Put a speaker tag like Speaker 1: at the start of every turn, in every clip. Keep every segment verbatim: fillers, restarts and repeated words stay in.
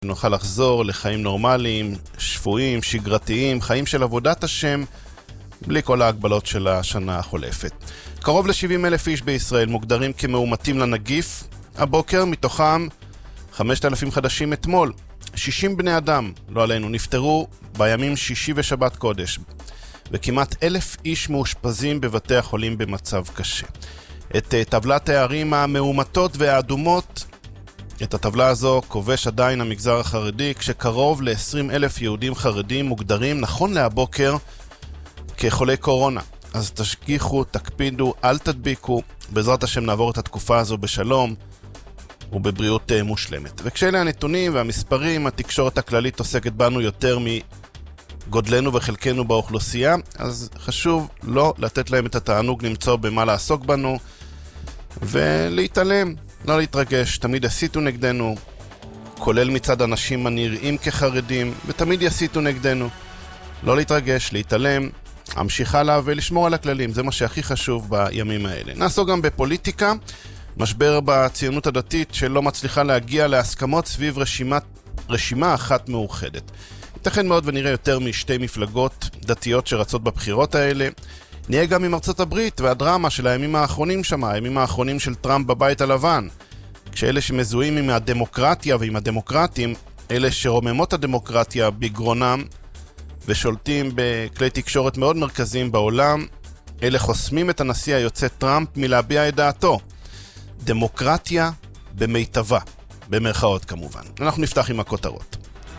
Speaker 1: נוכל לחזור לחיים נורמליים, שפויים, שגרתיים, חיים של עבודת השם, בלי כל ההגבלות של השנה החולפת. קרוב ל-שבעים אלף איש בישראל מוגדרים כמאומתים לנגיף. הבוקר מתוכם חמשת אלפים חדשים אתמול. שישים בני אדם, לא עלינו, נפטרו בימים שישי ושבת קודש. וכמעט אלף איש מאושפזים בבתי החולים במצב קשה. את טבלת הערים המאומתות והאדומות, את הטבלה הזו כובש עדיין המגזר החרדי, כשקרוב ל-עשרים אלף יהודים חרדים מוגדרים נכון להבוקר כחולי קורונה. אז תשגיחו, תקפידו, אל תדביקו, בעזרת השם נעבור את התקופה הזו בשלום ובבריאות מושלמת. וכשאלה הנתונים והמספרים, התקשורת הכללית עוסקת בנו יותר מגודלנו וחלקנו באוכלוסייה, אז חשוב לא לתת להם את התענוג למצוא במה לעסוק בנו ולהתעלם, לא להתרגש. תמיד יסיתו נגדנו, כולל מצד אנשים הנראים כחרדים, ותמיד יסיתו נגדנו. לא להתרגש, להתעלם, המשיך הלאה ולשמור על הכללים, זה מה שהכי חשוב בימים האלה. נעסוק גם בפוליטיקה, משבר בציונות הדתית שלא מצליחה להגיע להסכמות סביב רשימת, רשימה אחת מאוחדת. ייתכן מאוד ונראה יותר משתי מפלגות דתיות שרצות בבחירות האלה. נהיה גם עם ארצות הברית והדרמה של הימים האחרונים שם, הימים האחרונים של טראמפ בבית הלבן. כשאלה שמזוהים עם הדמוקרטיה ועם הדמוקרטים, אלה שרוממות הדמוקרטיה בגרונם ושולטים בכלי תקשורת מאוד מרכזיים בעולם, אלה חוסמים את הנשיא היוצא טראמפ מלהביע את דעתו. דמוקרטיה במיטבה, במרכאות כמובן. אנחנו נפתח עם הכותרות.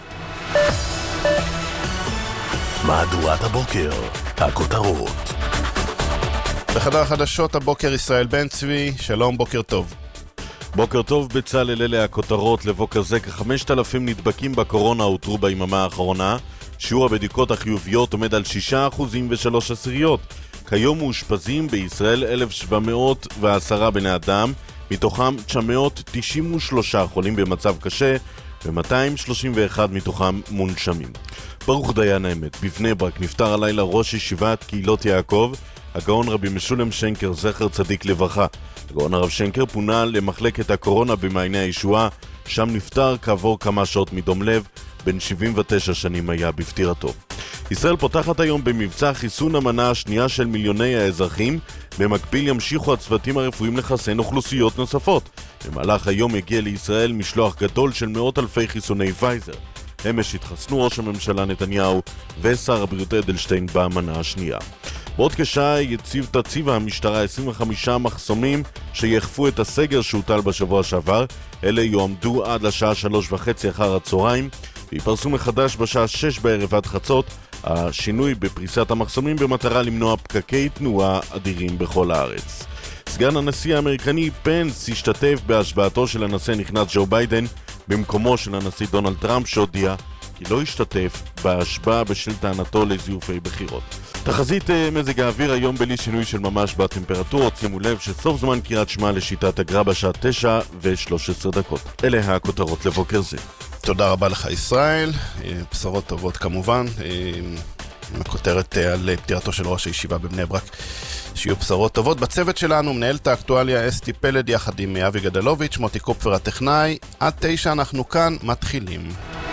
Speaker 2: מהדורת הבוקר, הכותרות.
Speaker 1: בחדר החדשות הבוקר ישראל בן צבי, שלום, בוקר טוב.
Speaker 3: בוקר טוב בצלאל, אלה הכותרות לבוקר זה. כ-חמשת אלפים נדבקים בקורונה אותרו ביממה האחרונה. שיעור הבדיקות החיוביות עומד על שישה אחוזים ושלוש עשיריות. כיום מאושפזים בישראל אלף שבע מאות ועשרה בני אדם, מתוכם תשע מאות תשעים ושלושה חולים במצב קשה ו-מאתיים שלושים ואחד מתוכם מונשמים. ברוך דיין האמת, בבני ברק נפטר הלילה ראש ישיבת קהילות יעקב, הגאון רבי משולם שנקר, זכר צדיק לברכה. הגאון הרב שנקר פונה למחלקת הקורונה במעייני הישועה, שם נפטר כעבור כמה שעות מדום לב, בן שבעים ותשע שנים היה בפטירתו. ישראל פותחת היום במבצע חיסון המנה השנייה של מיליוני האזרחים, במקביל ימשיכו הצוותים הרפואיים לחסן אוכלוסיות נוספות. במהלך היום יגיע לישראל משלוח גדול של מאות אלפי חיסוני פייזר. אמש התחסנו ראש הממשלה נתניהו ושר הבריאות אדלשטיין במנה השנייה. בעוד כשעה יציב תציב המשטרה עשרים וחמישה מחסומים שיחפו את הסגר שהוטל בשבוע שעבר. אלה יועמדו עד לשעה שלוש וחצי אחר הצהריים ויפרסו מחדש בשעה שש בערב עד חצות. השינוי בפריסת המחסומים במטרה למנוע פקקי תנועה אדירים בכל הארץ. סגן הנשיא האמריקני פנס השתתף בהשבעתו של הנשיא הנכנס ג'ו ביידן במקומו של הנשיא דונלד טראמפ, שהודיע כי לא השתתף בהשבעה בשל טענתו לזיופי בחירות. תחזית מזג האוויר היום בלי שינוי של ממש בטמפרטורות. שימו לב שסוף זמן קריאת שמע לשיטת הגר"א בשעה תשע ושלוש עשרה דקות. אלה הכותרות לבוקר זה.
Speaker 1: תודה רבה לך ישראל, בשורות טובות כמובן, הכותרת על פטירתו של ראש הישיבה בבני ברק, שיהיו בשורות טובות. בצוות שלנו מנהלת האקטואליה אסתי פלד יחד עם אבי גדלוביץ', מוטי קופפר הטכנאי. עד תשע אנחנו כאן, מתחילים.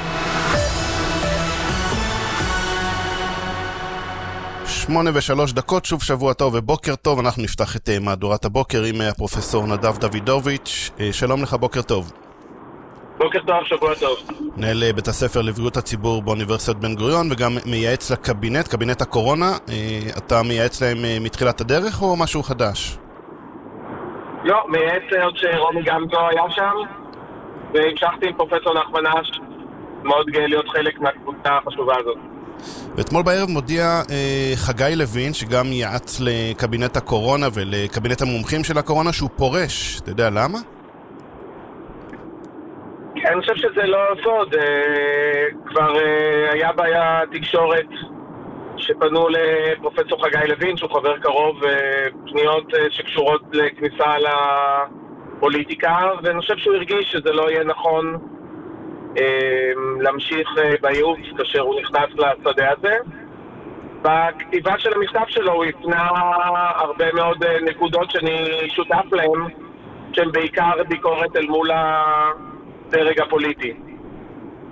Speaker 1: שמונה ושלוש דקות, שוב שבוע טוב ובוקר טוב. אנחנו נפתח את מהדורת הבוקר עם הפרופסור נדב דוידוביץ'. שלום לך, בוקר טוב.
Speaker 4: בוקר טוב, שבוע טוב.
Speaker 1: מנהל בית הספר לבריאות הציבור באוניברסיטת בן גוריון וגם מייעץ לקבינט, קבינט הקורונה. אתה מייעץ להם מתחילת הדרך או משהו חדש?
Speaker 4: לא, מייעץ עוד שרומי גמזו היה שם והמשכתי עם פרופסור נחמן אש. מאוד גאה להיות חלק מהקבוצה החשובה הזאת.
Speaker 1: ואתמול בערב מודיע אה, חגי לוין, שגם ייעץ לקבינט הקורונה ולקבינט המומחים של הקורונה, שהוא פורש. אתה יודע למה?
Speaker 4: אני חושב שזה לא סוד. כבר היה בעיה תקשורת שפנו לפרופסור חגי לוין, שהוא חבר קרוב, פניות שקשורות לכניסה לפוליטיקה, ואני חושב שהוא הרגיש שזה לא יהיה נכון להמשיך בייעוץ כאשר הוא נכנס לשדה הזה. בכתיבה של המכתב שלו הוא הפנה הרבה מאוד נקודות שאני שותף להם, שהן בעיקר ביקורת אל מול הדרג הפוליטי.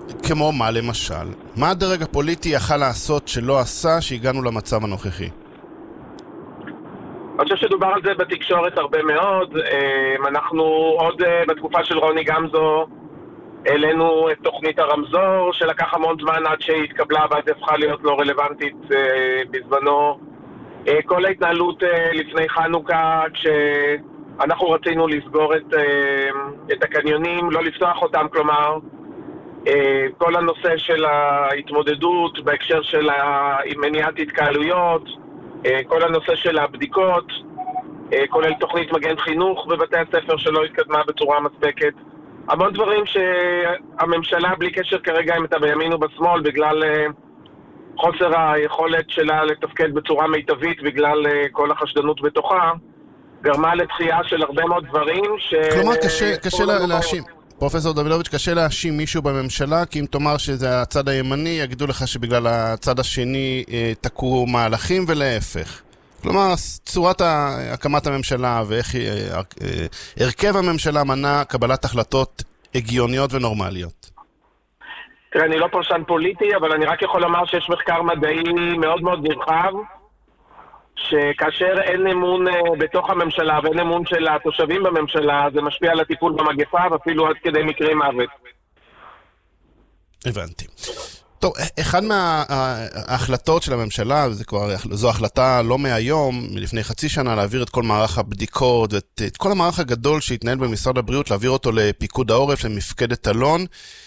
Speaker 1: כמו מה למשל? מה הדרג הפוליטי יכל לעשות שלא עשה שהגענו למצב הנוכחי?
Speaker 4: אני חושב שדובר על זה בתקשורת הרבה מאוד. אנחנו עוד בתקופה של רוני גמזו העלינו את תוכנית הרמזור, שלקח המון זמן עד שהיא התקבלה ואז הפכה להיות לא רלוונטית בזמנו. כל ההתנהלות לפני חנוכה, כשאנחנו רצינו לסגור את, את הקניונים, לא לפתוח אותם, כלומר, כל הנושא של ההתמודדות בהקשר של מניעת התקהלויות, כל הנושא של הבדיקות, כולל תוכנית מגן חינוך בבתי הספר שלא התקדמה בצורה מספקת. המון דברים שהממשלה, בלי קשר כרגע אם אתה בימין או בשמאל, בגלל חוסר היכולת שלה לתפקד בצורה מיטבית, בגלל כל החשדנות בתוכה, גרמה לתחייה של הרבה מאוד דברים ש...
Speaker 1: כלומר, קשה, קשה להאשים. פרופסור דודלוביץ', קשה להאשים מישהו בממשלה, כי אם תאמר שזה הצד הימני, יגידו לך שבגלל הצד השני תקעו מהלכים ולהפך. כלומר, צורת הקמת הממשלה ואיך הרכב הממשלה מנע קבלת החלטות הגיוניות ונורמליות.
Speaker 4: תראה, אני לא פרשן פוליטי, אבל אני רק יכול לומר שיש מחקר מדעי מאוד מאוד נרחב, שכאשר אין אמון בתוך הממשלה ואין אמון של התושבים בממשלה, זה משפיע על הטיפול במגפה ואפילו עד כדי מקרי מוות.
Speaker 1: הבנתי. טוב, אחד מההחלטות של הממשלה, זה כבר, זו החלטה לא מהיום, מלפני חצי שנה, להעביר את כל מערך הבדיקות, ואת את כל המערך הגדול שהתנהל במשרד הבריאות, להעביר אותו לפיקוד העורף, למפקדת אלון.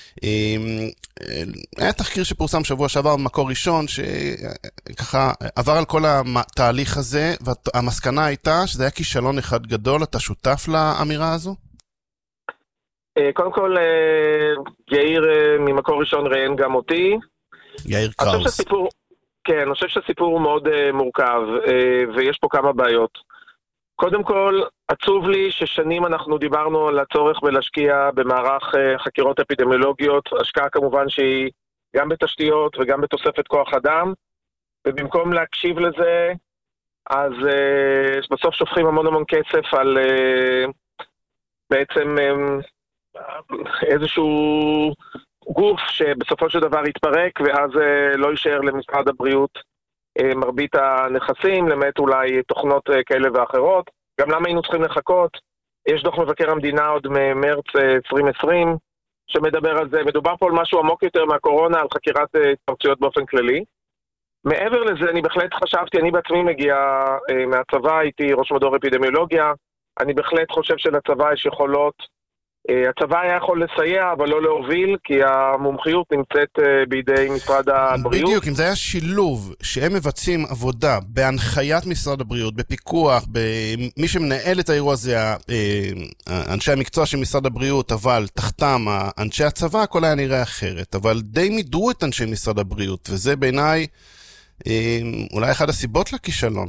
Speaker 1: היה תחקיר שפורסם שבוע שעבר במקור ראשון, שככה עבר על כל התהליך הזה, והמסקנה הייתה שזה היה כישלון אחד גדול. אתה שותף לאמירה הזו?
Speaker 4: קודם כל, יאיר ממקור ראשון ראיין גם אותי.
Speaker 1: יאיר קראוס.
Speaker 4: כן, אני חושב שהסיפור הוא מאוד מורכב, ויש פה כמה בעיות. קודם כל, עצוב לי ששנים אנחנו דיברנו על הצורך בלהשקיע במערך חקירות אפידמיולוגיות, השקעה כמובן שהיא גם בתשתיות וגם בתוספת כוח אדם, ובמקום להקשיב לזה, אז בסוף שופכים המון המון כסף על בעצם איזשהו גוף שבסופו של דבר יתפרק, ואז לא יישאר למשרד הבריאות מרבית הנכסים, למעט אולי תוכנות כאלה ואחרות. גם למה היינו צריכים לחכות? יש דוח מבקר המדינה עוד ממרץ עשרים עשרים שמדבר על זה. מדובר פה על משהו עמוק יותר מהקורונה, על חקירת התפרצויות באופן כללי. מעבר לזה, אני בהחלט חשבתי, אני בעצמי מגיע מהצבא, הייתי ראש מדור אפידמיולוגיה, אני בהחלט חושב שלצבא יש יכולות, הצבא היה יכול לסייע, אבל לא להוביל, כי המומחיות נמצאת בידי משרד הבריאות.
Speaker 1: בדיוק, אם זה היה שילוב שהם מבצעים עבודה בהנחיית משרד הבריאות, בפיקוח, מי שמנהל את האירוע הזה, אנשי המקצוע של משרד הבריאות, אבל תחתם אנשי הצבא, הכל היה נראה אחרת. אבל די מידרו את אנשי משרד הבריאות, וזה בעיניי אולי אחד הסיבות לכישלון.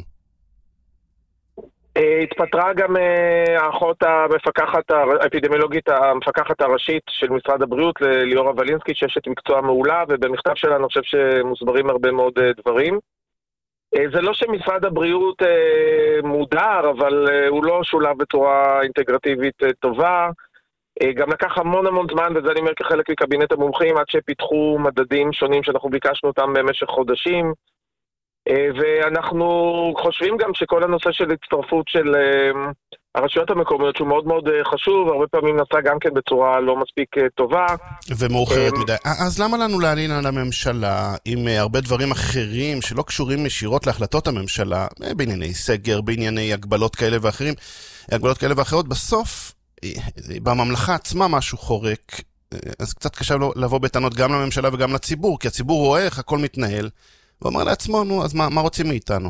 Speaker 4: התפטרה גם האחות המפקחת האפידמיולוגית, המפקחת הראשית של משרד הבריאות, ליאורה ולינסקי, שאשת מקצוע מעולה, ובמכתב שלה אני חושב שמוסברים הרבה מאוד דברים. זה לא שמשרד הבריאות מודר, אבל הוא לא שולב בצורה אינטגרטיבית טובה. גם לקח המון המון זמן, וזה אני אומר כחלק מקבינט המומחים, עד שפיתחו מדדים שונים שאנחנו ביקשנו אותם במשך חודשים. ואנחנו חושבים גם שכל הנושא של הצטרפות של הרשויות המקומיות שהוא מאוד מאוד חשוב, הרבה פעמים נעשה גם כן בצורה לא מספיק טובה
Speaker 1: ומאוחרת מדי. אז למה לנו להלין על הממשלה עם הרבה דברים אחרים שלא קשורים ישירות להחלטות הממשלה, בענייני סגר, בענייני הגבלות כאלה ואחרים, הגבלות כאלה ואחרות? בסוף בממלכה עצמה משהו חורק, אז קצת קשה לבוא בטענות גם לממשלה וגם לציבור, כי הציבור רואה איך הכל מתנהל ואומר לעצמו, נו, אז מה, מה רוצים מאיתנו?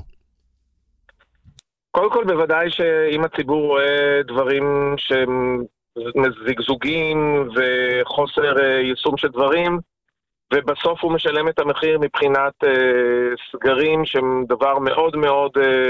Speaker 4: קודם כל, בוודאי שאם הציבור רואה דברים שמזגזוגים וחוסר יישום של דברים, ובסוף הוא משלם את המחיר מבחינת סגרים, שהם דבר מאוד מאוד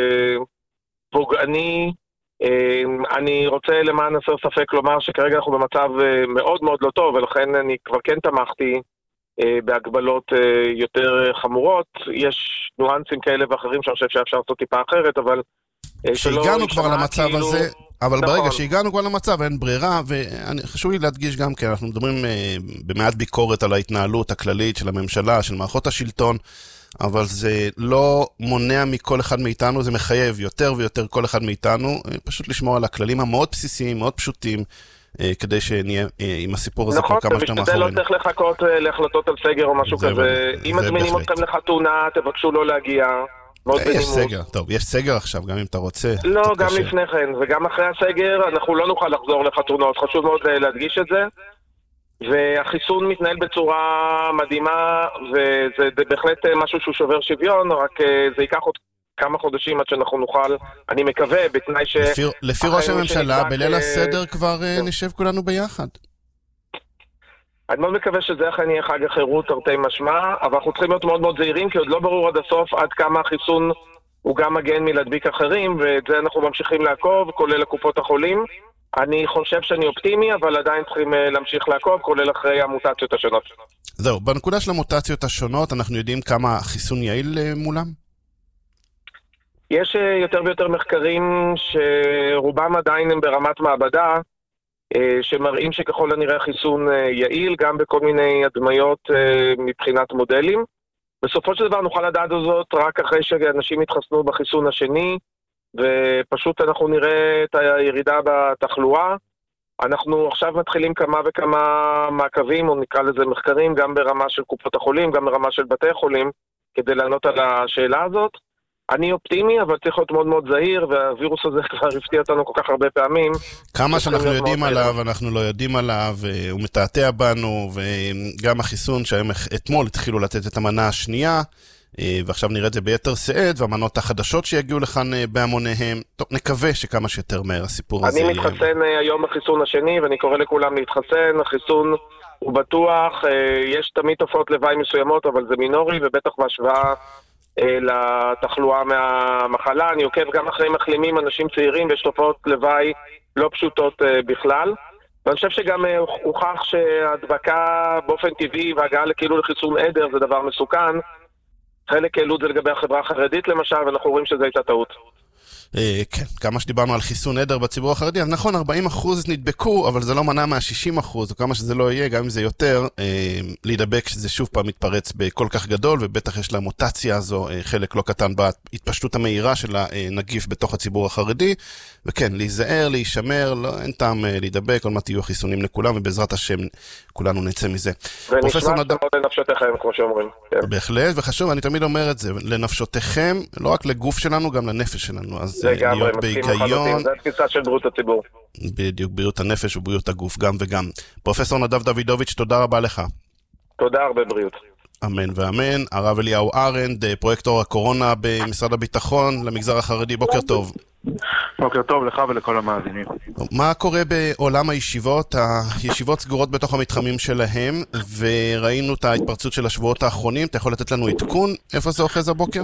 Speaker 4: פוגעני. אני רוצה למען הסר ספק לומר שכרגע אנחנו במצב מאוד מאוד לא טוב, ולכן אני כבר כן תמכתי בהגבלות יותר חמורות. יש נואנסים כאלה ואחרים שאני חושב שאפשר לעשות טיפה אחרת, אבל
Speaker 1: כשהגענו כבר למצב הזה, אבל
Speaker 4: נכון.
Speaker 1: ברגע שהגענו כבר למצב, אין ברירה, וחשוב לי להדגיש גם כי אנחנו מדברים אה, במעט ביקורת על ההתנהלות הכללית של הממשלה, של מערכות השלטון, אבל זה לא מונע מכל אחד מאיתנו, זה מחייב יותר ויותר כל אחד מאיתנו, אה, פשוט לשמור על הכללים המאוד בסיסיים, מאוד פשוטים, אה, כדי שנהיה אה, עם הסיפור הזה
Speaker 4: נכון,
Speaker 1: כל כמה שאתה מאחורינו.
Speaker 4: נכון, לא צריך לחכות אה, להחלטות על סגר או משהו
Speaker 1: זה
Speaker 4: כזה.
Speaker 1: ב-
Speaker 4: אם
Speaker 1: זה
Speaker 4: מזמינים
Speaker 1: בהחלט.
Speaker 4: אתכם לחתונה, תבקשו לא להגיע. מאוד
Speaker 1: יש
Speaker 4: בנימוס.
Speaker 1: סגר, טוב, יש סגר עכשיו, גם אם אתה רוצה.
Speaker 4: לא,
Speaker 1: קצת
Speaker 4: גם
Speaker 1: קשה.
Speaker 4: לפני כן, וגם אחרי הסגר, אנחנו לא נוכל לחזור לחתונות, חשוב מאוד להדגיש את זה. והחיסון מתנהל בצורה מדהימה, וזה זה בהחלט משהו שהוא שובר שוויון, רק זה ייקח עוד כמה חודשים עד שאנחנו נוכל, אני מקווה, בתנאי ש...
Speaker 1: לפי, לפי ראש הממשלה,
Speaker 4: שנקבע
Speaker 1: בליל
Speaker 4: כ-
Speaker 1: הסדר כבר אה,
Speaker 4: כן.
Speaker 1: נשב כולנו ביחד.
Speaker 4: אני מאוד מקווה שזה אכן יהיה חג החירות תרתי משמע, אבל אנחנו צריכים להיות מאוד מאוד זהירים, כי עוד לא ברור עד הסוף עד כמה החיסון הוא גם מגן מלהדביק אחרים, ואת זה אנחנו ממשיכים לעקוב, כולל הקופות החולים. אני חושב שאני אופטימי, אבל עדיין צריכים אה, להמשיך לעקוב, כולל אחרי המוטציות השונות.
Speaker 1: זהו, בנקודה של המוטציות השונות, אנחנו יודעים כמה חיסון יעיל אה, מולם?
Speaker 4: יש אה, יותר ויותר מחקרים שרובם עדיין הם ברמת מעבדה, אה, שמראים שככל הנראה החיסון אה, יעיל, גם בכל מיני הדמיות אה, מבחינת מודלים. בסופו של דבר נוכל לדעת זאת רק אחרי שאנשים יתחסנו בחיסון השני, ופשוט אנחנו נראה את הירידה בתחלואה. אנחנו עכשיו מתחילים כמה וכמה מעקבים, או נקרא לזה מחקרים, גם ברמה של קופות החולים, גם ברמה של בתי החולים, כדי לענות על השאלה הזאת. אני אופטימי, אבל צריך להיות מאוד מאוד זהיר, והווירוס הזה כבר הפתיע אותנו כל כך הרבה פעמים.
Speaker 1: כמה שאנחנו
Speaker 4: להיות
Speaker 1: יודעים
Speaker 4: מאוד
Speaker 1: עליו, אנחנו לא יודעים עליו, אה, הוא מתעתע בנו, וגם החיסון שהיום אתמול התחילו לתת את המנה השנייה, אה, ועכשיו נראה את זה ביתר שאת, והמנות החדשות שיגיעו לכאן אה, בהמוניהם. טוב, נקווה שכמה שיותר מהר הסיפור הזה
Speaker 4: אני
Speaker 1: יהיה.
Speaker 4: מתחסן אה, היום בחיסון השני, ואני קורא לכולם להתחסן. החיסון הוא בטוח, אה, יש תמיד תופעות לוואי מסוימות, אבל זה מינורי, ובטח בהשוואה אה, לתחלואה מהמחלה. אני עוקב גם אחרי מחלימים, אנשים צעירים, ויש תופעות לוואי לא פשוטות אה, בכלל. ואני חושב שגם אה, הוכח שהדבקה באופן טבעי והגעה כאילו לחיסון עדר זה דבר מסוכן. חלק העלו את זה לגבי החברה החרדית למשל, ואנחנו רואים שזו הייתה טעות.
Speaker 1: אה, כן, כמה שדיברנו על חיסון עדר בציבור החרדי, אז נכון, ארבעים אחוז נדבקו, אבל זה לא מנע מה-שישים אחוז, או כמה שזה לא יהיה, גם אם זה יותר, אה, להידבק שזה שוב פעם מתפרץ בכל כך גדול, ובטח יש למוטציה הזו אה, חלק לא קטן בהתפשטות המהירה של הנגיף בתוך הציבור החרדי, וכן, להיזהר, להישמר, לא, אין טעם אה, להידבק, כל מעט יהיו חיסונים לכולם, ובעזרת השם כולנו נצא מזה.
Speaker 4: ונשמע נדב... מאוד לנפשותיכם, כמו שאומרים. כן.
Speaker 1: בהחלט, וחשוב, אני תמיד אומר את זה, לנפשותיכם, לא רק לגוף שלנו, גם לנפש שלנו, אז
Speaker 4: זה גם,
Speaker 1: להיות בהיגיון.
Speaker 4: זה התפיסה של בריאות הציבור.
Speaker 1: בדיוק, בריאות הנפש ובריאות הגוף, גם וגם. פרופסור נדב דוידוביץ', תודה רבה לך.
Speaker 4: תודה, הרבה בריאות.
Speaker 1: אמן ואמן. הרב אליהו ארנד, פרויקטור הקורונה במשרד הביטחון למגזר החרדי, בוקר טוב.
Speaker 5: בוקר טוב לך ולכל המאזינים.
Speaker 1: מה קורה בעולם הישיבות? הישיבות סגורות בתוך המתחמים שלהם, וראינו את ההתפרצות של השבועות האחרונים. אתה יכול לתת לנו עדכון? איפה זה אוחז הבוקר?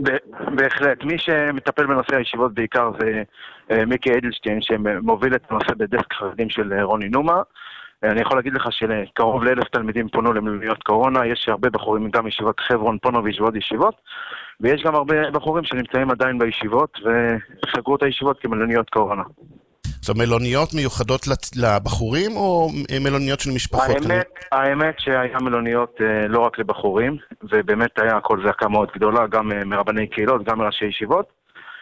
Speaker 5: בהחלט. מי שמטפל בנושא הישיבות בעיקר זה מיקי אדלשטיין, שמוביל את הנושא בדסק חרדים של רוני נומה. אני יכול להגיד לך שקרוב לאלף תלמידים פונו למלוניות קורונה, יש הרבה בחורים, גם ישיבות חברון, פונוביץ' ועוד ישיבות, ויש גם הרבה בחורים שנמצאים עדיין בישיבות, וסגרו את הישיבות כמלוניות קורונה.
Speaker 1: עכשיו, מלוניות מיוחדות לבחורים, או מלוניות של משפחות?
Speaker 5: האמת, האמת שהיה מלוניות לא רק לבחורים, ובאמת היה הכל זעקה מאוד גדולה, גם מרבני קהילות, גם מראשי ישיבות,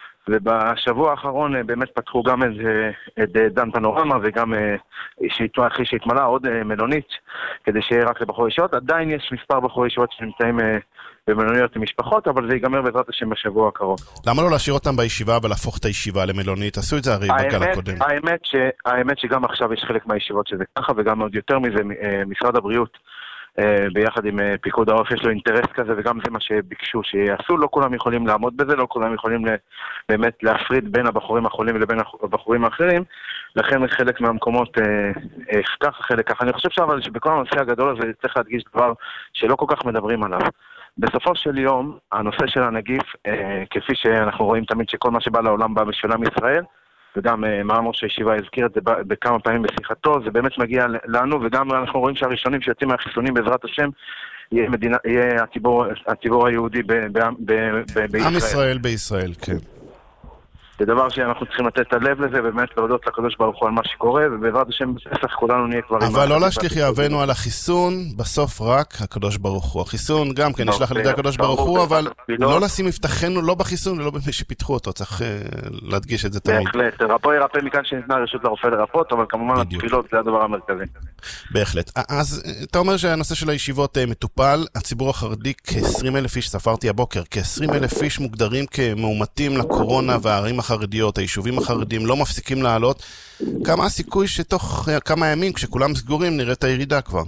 Speaker 5: ובשבוע האחרון באמת פתחו גם את, את דן פנורמה וגם אחרי שהתמלה עוד מלונית כדי שיהיה רק לבחורי ישיבות. עדיין יש מספר בחורי ישיבות שנמצאים במלוניות למשפחות, אבל זה ייגמר בעזרת השם בשבוע הקרוב.
Speaker 1: למה לא להשאיר אותם בישיבה ולהפוך את הישיבה למלונית? עשו את זה הרי בגל הקודם.
Speaker 5: האמת, ש, האמת שגם עכשיו יש חלק מהישיבות שזה ככה, וגם עוד יותר מזה משרד הבריאות ביחד עם פיקוד העורף יש לו אינטרס כזה, וגם זה מה שביקשו שיעשו. לא כולם יכולים לעמוד בזה, לא כולם יכולים באמת להפריד בין הבחורים החולים לבין הבחורים האחרים, לכן חלק מהמקומות ככה, חלק ככה. אני חושב אבל שבכל הנושא הגדול הזה צריך להדגיש דבר שלא כל כך מדברים עליו. בסופו של יום, הנושא של הנגיף, כפי שאנחנו רואים תמיד שכל מה שבא לעולם בא בשלם ישראל, וגם מרן ראש הישיבה הזכיר את זה בכמה פעמים בשיחתו, זה באמת מגיע לנו, וגם אנחנו רואים שהראשונים שיוצאים מהחיסונים בעזרת השם, יהיה, מדינה, יהיה הציבור, הציבור היהודי ב, ב, ב, ב, בישראל.
Speaker 1: עם ישראל בישראל, כן.
Speaker 5: זה דבר שאנחנו צריכים לתת את הלב לזה, ובאמת להודות לקדוש ברוך הוא על מה שקורה, ובעזרת השם בפסח כולנו נהיה כבר...
Speaker 1: אבל לא להשליך יהבנו על החיסון, בסוף רק הקדוש ברוך הוא. החיסון גם כן נשלח על ידי הקדוש ברוך הוא, אבל לא לשים מבטחנו לא בחיסון ולא במי שפיתחו אותו, צריך להדגיש את זה תמיד.
Speaker 5: בהחלט, רפוא ירפא מכאן שניתנה רשות לרופא לרפות, אבל כמובן התפילות זה הדבר המרכזי.
Speaker 1: בהחלט. אז אתה אומר שהנושא של הישיבות מטופל, הציבור החרדי כ-עשרים אלף איש, ספרתי הבוקר, כ-עשרים אלף איש מוגדרים כמאומתים לקורונה, והערים החרדיות, היישובים החרדים לא מפסיקים לעלות. כמה הסיכוי שתוך כמה ימים, כשכולם סגורים, נראה את הירידה כבר?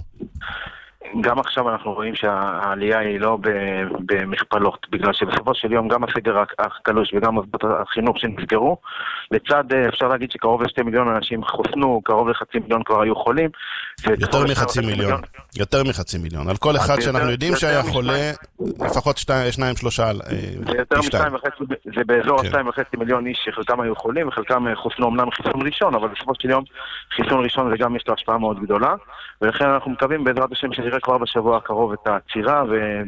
Speaker 5: גם עכשיו אנחנו רואים שהעלייה היא לא במכפלות, בגלל שבסופו של יום גם הסגר הקלוש וגם מוסדות החינוך שנסגרו, לצד אפשר להגיד שקרוב לשתי מיליון אנשים חוסנו, קרוב לחצי מיליון כבר היו חולים.
Speaker 1: יותר מחצי מיליון, יותר מחצי מיליון. על כל אחד שאנחנו יודעים שהיה חולה, לפחות שניים, שלושה פי
Speaker 5: זה באזור שתיים וחצי מיליון איש שחלקם היו חולים וחלקם חוסנו אמנם חיסון ראשון, אבל בסופו של יום חיסון ראשון וגם יש לו השפעה מאוד גדולה, ולכן אנחנו מקווים בעזרת השם שנראה כבר בשבוע הקרוב את העצירה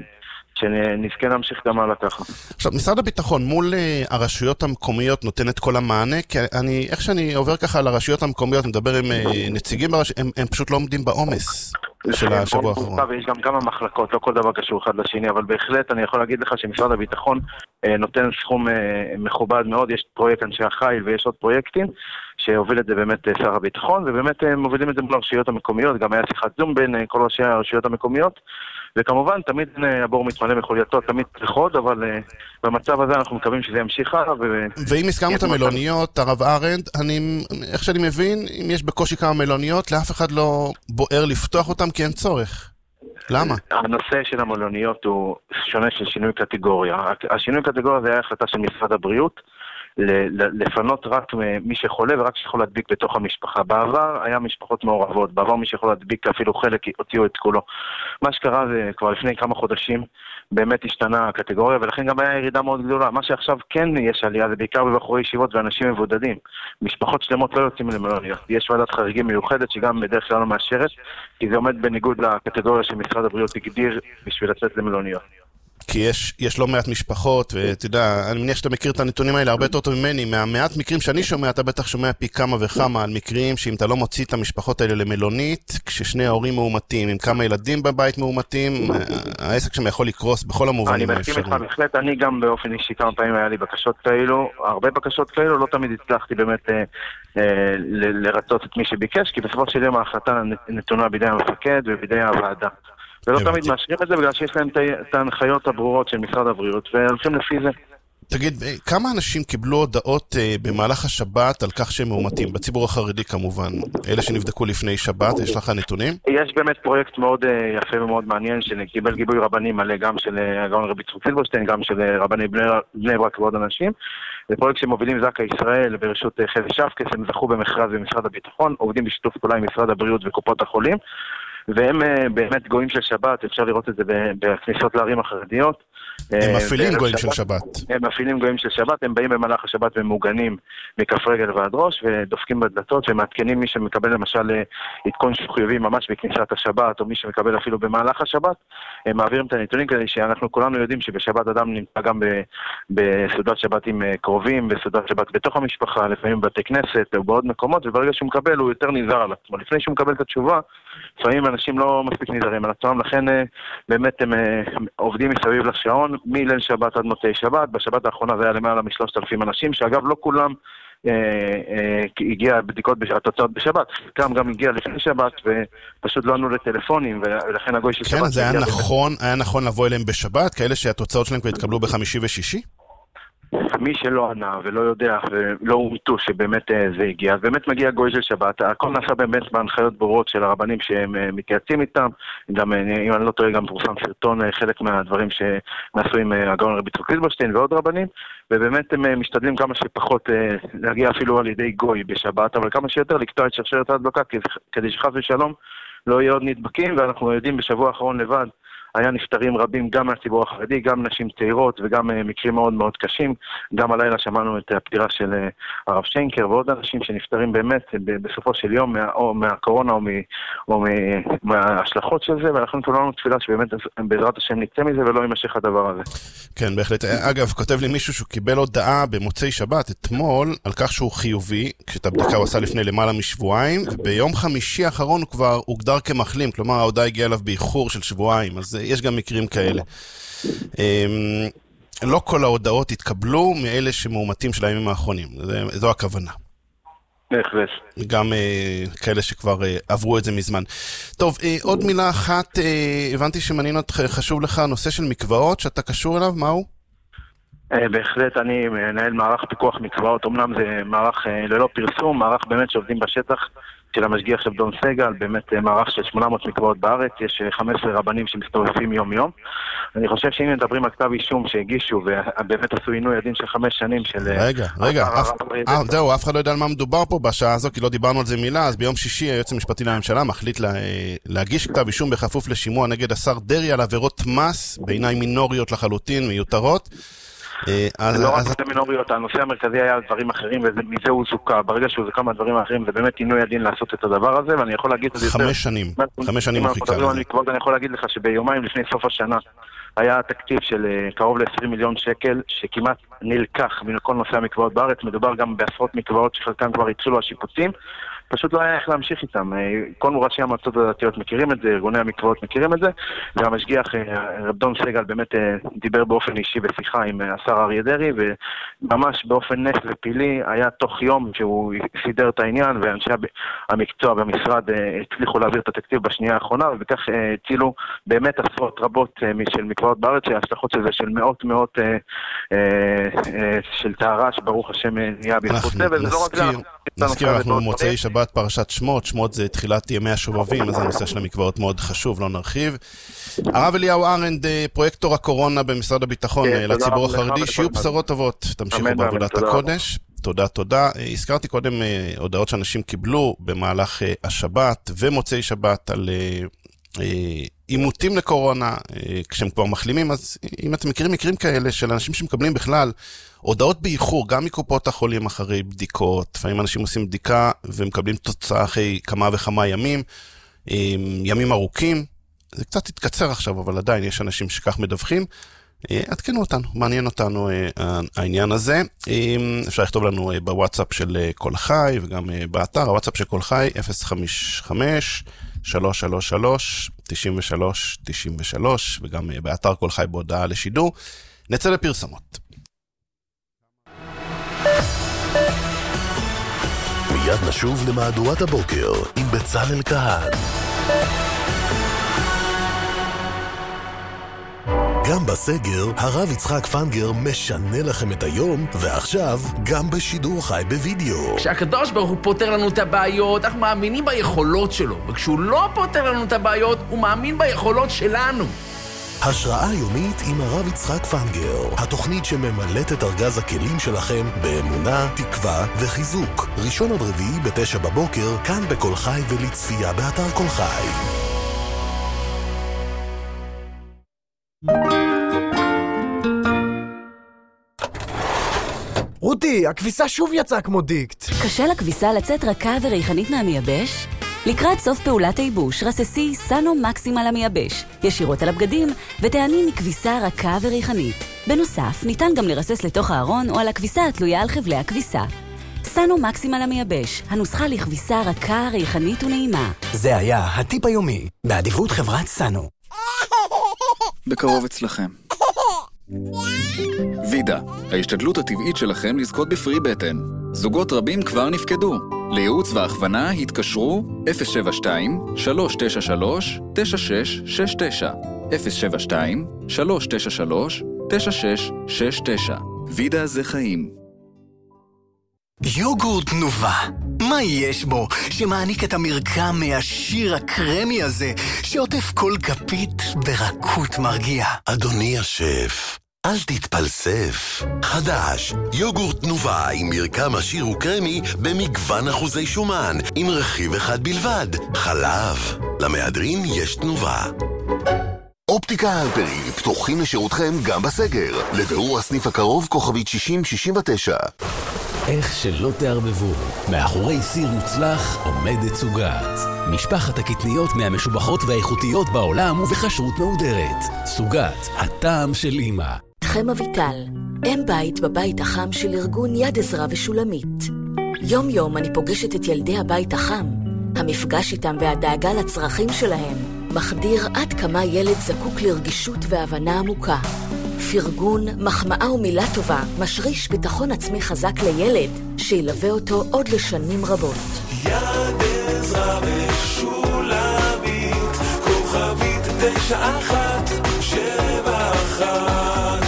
Speaker 5: ושנזכה להמשיך גם הלאה ככה.
Speaker 1: עכשיו, משרד הביטחון מול הרשויות המקומיות נותן את כל המענה, כי אני, איך שאני עובר ככה על הרשויות המקומיות, מדבר עם נציגים ברש... הם, הם פשוט לא עומדים בעומס של השבוע האחרון.
Speaker 5: ויש גם כמה מחלקות, לא כל דבר קשור אחד לשני, אבל בהחלט אני יכול להגיד לך שמשרד הביטחון נותן סכום מכובד מאוד, יש פרויקט אנשי החיל ויש עוד פרויקטים שהוביל את זה באמת שר הביטחון, ובאמת מובילים את זה מול הרשויות המקומיות, גם היה שיחת זום בין כל ראשי הרשויות המקומיות, וכמובן תמיד הבור מתמלא מחולייתו, תמיד צריכות, אבל במצב הזה אנחנו מקווים שזה ימשיך הלאה.
Speaker 1: ואם הזכרנו את המלוניות, הרב ארנד, אני, איך שאני מבין, אם יש בקושי כמה מלוניות, לאף אחד לא בוער לפתוח אותם כי אין צורך. למה?
Speaker 5: הנושא של המלוניות הוא שונה של שינוי קטגוריה. השינוי קטגוריה זה היה החלטה של משרד הבריאות, לפנות רק מי שחולה ורק שיכול להדביק בתוך המשפחה. בעבר היה משפחות מעורבות, בעבר מי שיכול להדביק אפילו חלק הוציאו את כולו. מה שקרה זה כבר לפני כמה חודשים באמת השתנה הקטגוריה, ולכן גם היה ירידה מאוד גדולה. מה שעכשיו כן יש עלייה זה בעיקר בבחורי ישיבות ואנשים מבודדים. משפחות שלמות לא יוצאים למלוניות. יש ועדת חריגים מיוחדת שגם בדרך כלל לא מאשרת, כי זה עומד בניגוד לקטגוריה שמשרד הבריאות הגדיר בשביל לצאת למלוניות.
Speaker 1: כי יש, יש לא מעט משפחות, ואתה יודע, אני מניח שאתה מכיר את הנתונים האלה הרבה יותר טוב ממני, מהמעט מקרים שאני שומע, אתה בטח שומע פי כמה וכמה על מקרים שאם אתה לא מוציא את המשפחות האלה למלונית, כששני ההורים מאומתים, עם כמה ילדים בבית מאומתים, העסק שם יכול לקרוס בכל המובנים האפשריים.
Speaker 5: אני מסכים איתך, בהחלט, אני גם באופן אישי כמה פעמים היה לי בקשות כאלו, הרבה בקשות כאלו, לא תמיד הצלחתי באמת אה, אה, לרצות את מי שביקש, כי בסופו של יום ההחלטה נתונה בידי המפקד ובידי הוועדה. ולא תמיד מאשרים את זה בגלל שיש להם את ההנחיות הברורות של משרד הבריאות, והולכים לפי זה.
Speaker 1: תגיד, כמה אנשים קיבלו הודעות במהלך השבת על כך שהם מאומתים? בציבור החרדי כמובן. אלה שנבדקו לפני שבת, יש לך נתונים?
Speaker 5: יש באמת פרויקט מאוד יפה ומאוד מעניין, שקיבל גיבוי רבני מלא, גם של הגאון רבי יצחק זילברשטיין, גם של רבני בני ברק ועוד אנשים. זה פרויקט שמובילים זק"א ישראל ברשות חזי שפקס, הם זכו במכרז במשרד הביטחון, עובדים בשיתוף פעולה עם משרד הבריאות וקופות החולים. והם באמת גויים של שבת, אפשר לראות את זה בכניסות לערים החרדיות.
Speaker 1: הם מפעילים גויים של שבת.
Speaker 5: הם מפעילים גויים של שבת, הם באים במהלך השבת ומוגנים מכף רגל ועד ראש, ודופקים בדלתות ומעדכנים מי שמקבל למשל עדכון חיובי ממש בכניסת השבת, או מי שמקבל אפילו במהלך השבת, הם מעבירים את הנתונים כדי שאנחנו כולנו יודעים שבשבת אדם נמצא גם בסעודת שבת עם קרובים, בסעודת שבת בתוך המשפחה, לפעמים בבתי כנסת או בעוד מקומות, וברגע שהוא מקבל הוא יותר נזהר על עצמו. לפני שהוא מקבל את התשובה, לפעמים אנשים לא מספיק נזהרים על עצמם, לכן באמת הם עובדים מסביב לשעון, מליל שבת עד מוצאי שבת. בשבת האחרונה זה היה למעלה משלושת אלפים אנשים, שאגב לא כולם הגיע בדיקות התוצאות בשבת, חלקם גם הגיע לפני שבת ופשוט לא ענו לטלפונים, ולכן הגוי של שבת...
Speaker 1: כן, זה היה נכון, היה נכון לבוא אליהם בשבת, כאלה שהתוצאות שלהם כבר התקבלו בחמישי ושישי?
Speaker 5: מי שלא ענה ולא יודע ולא אומתו שבאמת זה הגיע, אז באמת מגיע גוי של שבת. הכל נעשה באמת בהנחיות ברורות של הרבנים שהם מתייעצים איתם, גם אם אני לא טועה גם פורסם סרטון חלק מהדברים שנעשו עם הגאון רבי יצחק זילברשטיין ועוד רבנים, ובאמת הם משתדלים כמה שפחות להגיע אפילו על ידי גוי בשבת, אבל כמה שיותר לקטוע את שרשרת ההדבקה כדי שחס ושלום לא יהיה עוד נדבקים. ואנחנו יודעים בשבוע האחרון לבד היה נפטרים רבים גם מהציבור החרדי, גם נשים צעירות וגם מקרים מאוד מאוד קשים. גם הלילה שמענו את הפטירה של הרב שיינקר ועוד אנשים שנפטרים באמת בסופו של יום מה, או מהקורונה או, מ, או מההשלכות של זה, ואנחנו כולנו תפילה שבאמת בעזרת השם נצא מזה ולא יימשך הדבר הזה.
Speaker 1: כן, בהחלט. אגב, כותב לי מישהו שהוא קיבל הודעה במוצאי שבת אתמול על כך שהוא חיובי, כשאת הבדיקה הוא עשה לפני למעלה משבועיים, וביום חמישי האחרון הוא כבר הוגדר כמחלים, כלומר ההודעה הגיעה אליו באיחור של שבועיים, אז יש גם מקרים כאלה. לא כל ההודעות התקבלו מאלה שמאומתים של הימים האחרונים, זו הכוונה.
Speaker 5: בהחלט.
Speaker 1: גם כאלה שכבר עברו את זה מזמן. טוב, עוד מילה אחת, הבנתי שמעניין אותך, חשוב לך הנושא של מקוואות, שאתה קשור אליו, מהו?
Speaker 5: בהחלט, אני מנהל מערך פיקוח מקוואות, אמנם זה מערך ללא פרסום, מערך באמת שעובדים בשטח של המשגיח של דון סגל, באמת מערך של שמונה מאות מקוואות בארץ, יש חמישה עשר רבנים שמסתובבים יום יום. אני חושב שאם מדברים על כתב אישום שהגישו, ובאמת עשו עינוי הדין של חמש שנים של...
Speaker 1: רגע, רגע, זהו, אף אחד לא יודע על מה מדובר פה בשעה הזו, כי לא דיברנו על זה מילה, אז ביום שישי היועץ המשפטי לממשלה מחליט להגיש כתב אישום בכפוף לשימוע נגד השר דרעי על עבירות מס, בעיניי מינוריות לחלוטין, מיותרות.
Speaker 5: זה לא רק זה מינוריות, הנושא המרכזי היה על דברים אחרים, ומזה הוא זוקה. ברגע שהוא זוקה מהדברים האחרים, זה באמת עינוי הדין לעשות את הדבר הזה, ואני יכול להגיד את זה יותר...
Speaker 1: חמש שנים, חמש שנים מחיקה.
Speaker 5: אני יכול להגיד לך שביומיים לפני סוף השנה היה תקציב של קרוב ל-עשרים מיליון שקל, שכמעט נלקח מכל נושא המקוואות בארץ. מדובר גם בעשרות מקוואות שחלקם כבר התחילו השיפוצים, פשוט לא היה איך להמשיך איתם. כל ראשי המועצות הדתיות מכירים את זה, ארגוני המקוואות מכירים את זה, והמשגיח רב דון סגל באמת דיבר באופן אישי בשיחה עם השר אריה דרעי, וממש באופן נס ופילי היה תוך יום שהוא סידר את העניין, ואנשי המקצוע במשרד הצליחו להעביר את התקציב בשנייה האחרונה, וכך הצילו באמת עשרות רבות של מקוואות בארץ, שההשלכות של זה של מאות מאות של טהרה, שברוך השם נהיה בזכות זה, וזה לא רק זה.
Speaker 1: נזכיר, אנחנו מוצאי שבת פרשת שמות, שמות זה תחילת ימי השובבים, אז הנושא של המקוואות מאוד חשוב, לא נרחיב. הרב אליהו ארנד, פרויקטור הקורונה במשרד הביטחון לציבור החרדי, שיהיו בשורות טובות, תמשיכו בעבודת הקודש. תודה, תודה. הזכרתי קודם הודעות שאנשים קיבלו במהלך השבת ומוצאי שבת על אימותים לקורונה, כשהם כבר מחלימים, אז אם אתם מכירים מקרים כאלה של אנשים שמקבלים בכלל הודעות באיחור, גם מקופות החולים אחרי בדיקות, לפעמים אנשים עושים בדיקה ומקבלים תוצאה אחרי כמה וכמה ימים, ימים ארוכים, זה קצת התקצר עכשיו, אבל עדיין יש אנשים שכך מדווחים, עדכנו אותנו, מעניין אותנו העניין הזה. אפשר לכתוב לנו בוואטסאפ של כל חי וגם באתר, הוואטסאפ של כל חי אפס חמש חמש שלוש שלוש שלוש תשעים ושלוש תשעים ושלוש, וגם באתר כל חי בהודעה לשידור. נצא לפרסמות.
Speaker 2: מיד נשוב למהדורת הבוקר עם בצלאל כהן. גם בסגר, הרב יצחק פנגר משנה לכם את היום, ועכשיו גם בשידור חי בווידאו.
Speaker 6: כשהקדוש ברוך הוא פותר לנו את הבעיות, אנחנו מאמינים ביכולות שלו, וכשהוא לא פותר לנו את הבעיות, הוא מאמין ביכולות שלנו.
Speaker 2: השראה יומית עם הרב יצחק פנגר, התוכנית שממלאת את ארגז הכלים שלכם באמונה, תקווה וחיזוק. ראשון עד רביעי בתשע בבוקר, כאן בכל חי ולצפייה באתר כל חי.
Speaker 7: רותי, הכביסה שוב יצאה כמו דיקט.
Speaker 8: קשה לכביסה לצאת רכה וריחנית מהמייבש? לקראת סוף פעולת הייבוש, רססי סנו מקסימל המייבש, ישירות על הבגדים, ותעני מכביסה רכה וריחנית. בנוסף, ניתן גם לרסס לתוך הארון או על הכביסה התלויה על חבלי הכביסה. סנו מקסימל המייבש, הנוסחה לכביסה רכה, ריחנית ונעימה.
Speaker 7: זה היה הטיפ היומי, בעדיפות חברת סנו.
Speaker 9: בקרוב אצלכם. וידה, ההשתדלות הטבעית שלכם לזכות בפרי בטן. זוגות רבים כבר נפקדו. לייעוץ והכוונה התקשרו אפס שבע שתיים שלוש תשע שלוש תשע שש שש תשע אפס שבע שתיים שלוש תשע שלוש תשע שש שש תשע. וידה זה חיים.
Speaker 7: יוגורט תנובה. מה יש בו שמעניק את המרקם מהשיר הקרמי הזה שעוטף כל כפית ברכות מרגיע?
Speaker 2: אדוני השף, אל תתפלסף. חדש, יוגורט תנובה עם מרקם עשיר וקרמי במגוון אחוזי שומן, עם רכיב אחד בלבד, חלב. למהדרין יש תנובה. אופטיקה הלפרי, פתוחים לשירותכם גם בסגר. לבירור הסניף הקרוב כוכבית שישים שישים ותשע.
Speaker 10: איך שלא תערבבו, מאחורי סיר מוצלח עומדת סוגת. משפחת הקטניות מהמשובחות והאיכותיות בעולם ובכשרות מהודרת. סוגת, הטעם של אמא.
Speaker 11: חם אביטל, אם בית בבית החם של ארגון יד עזרה ושולמית. יום יום אני פוגשת את ילדי הבית החם. המפגש איתם והדאגה לצרכים שלהם מחדיר עד כמה ילד זקוק לרגישות והבנה עמוקה. פרגון, מחמאה ומילה טובה משריש ביטחון עצמי חזק לילד שילווה אותו עוד לשנים רבות.
Speaker 12: יד עזרה ושולמית, כוכבית תשע אחת שבע אחת.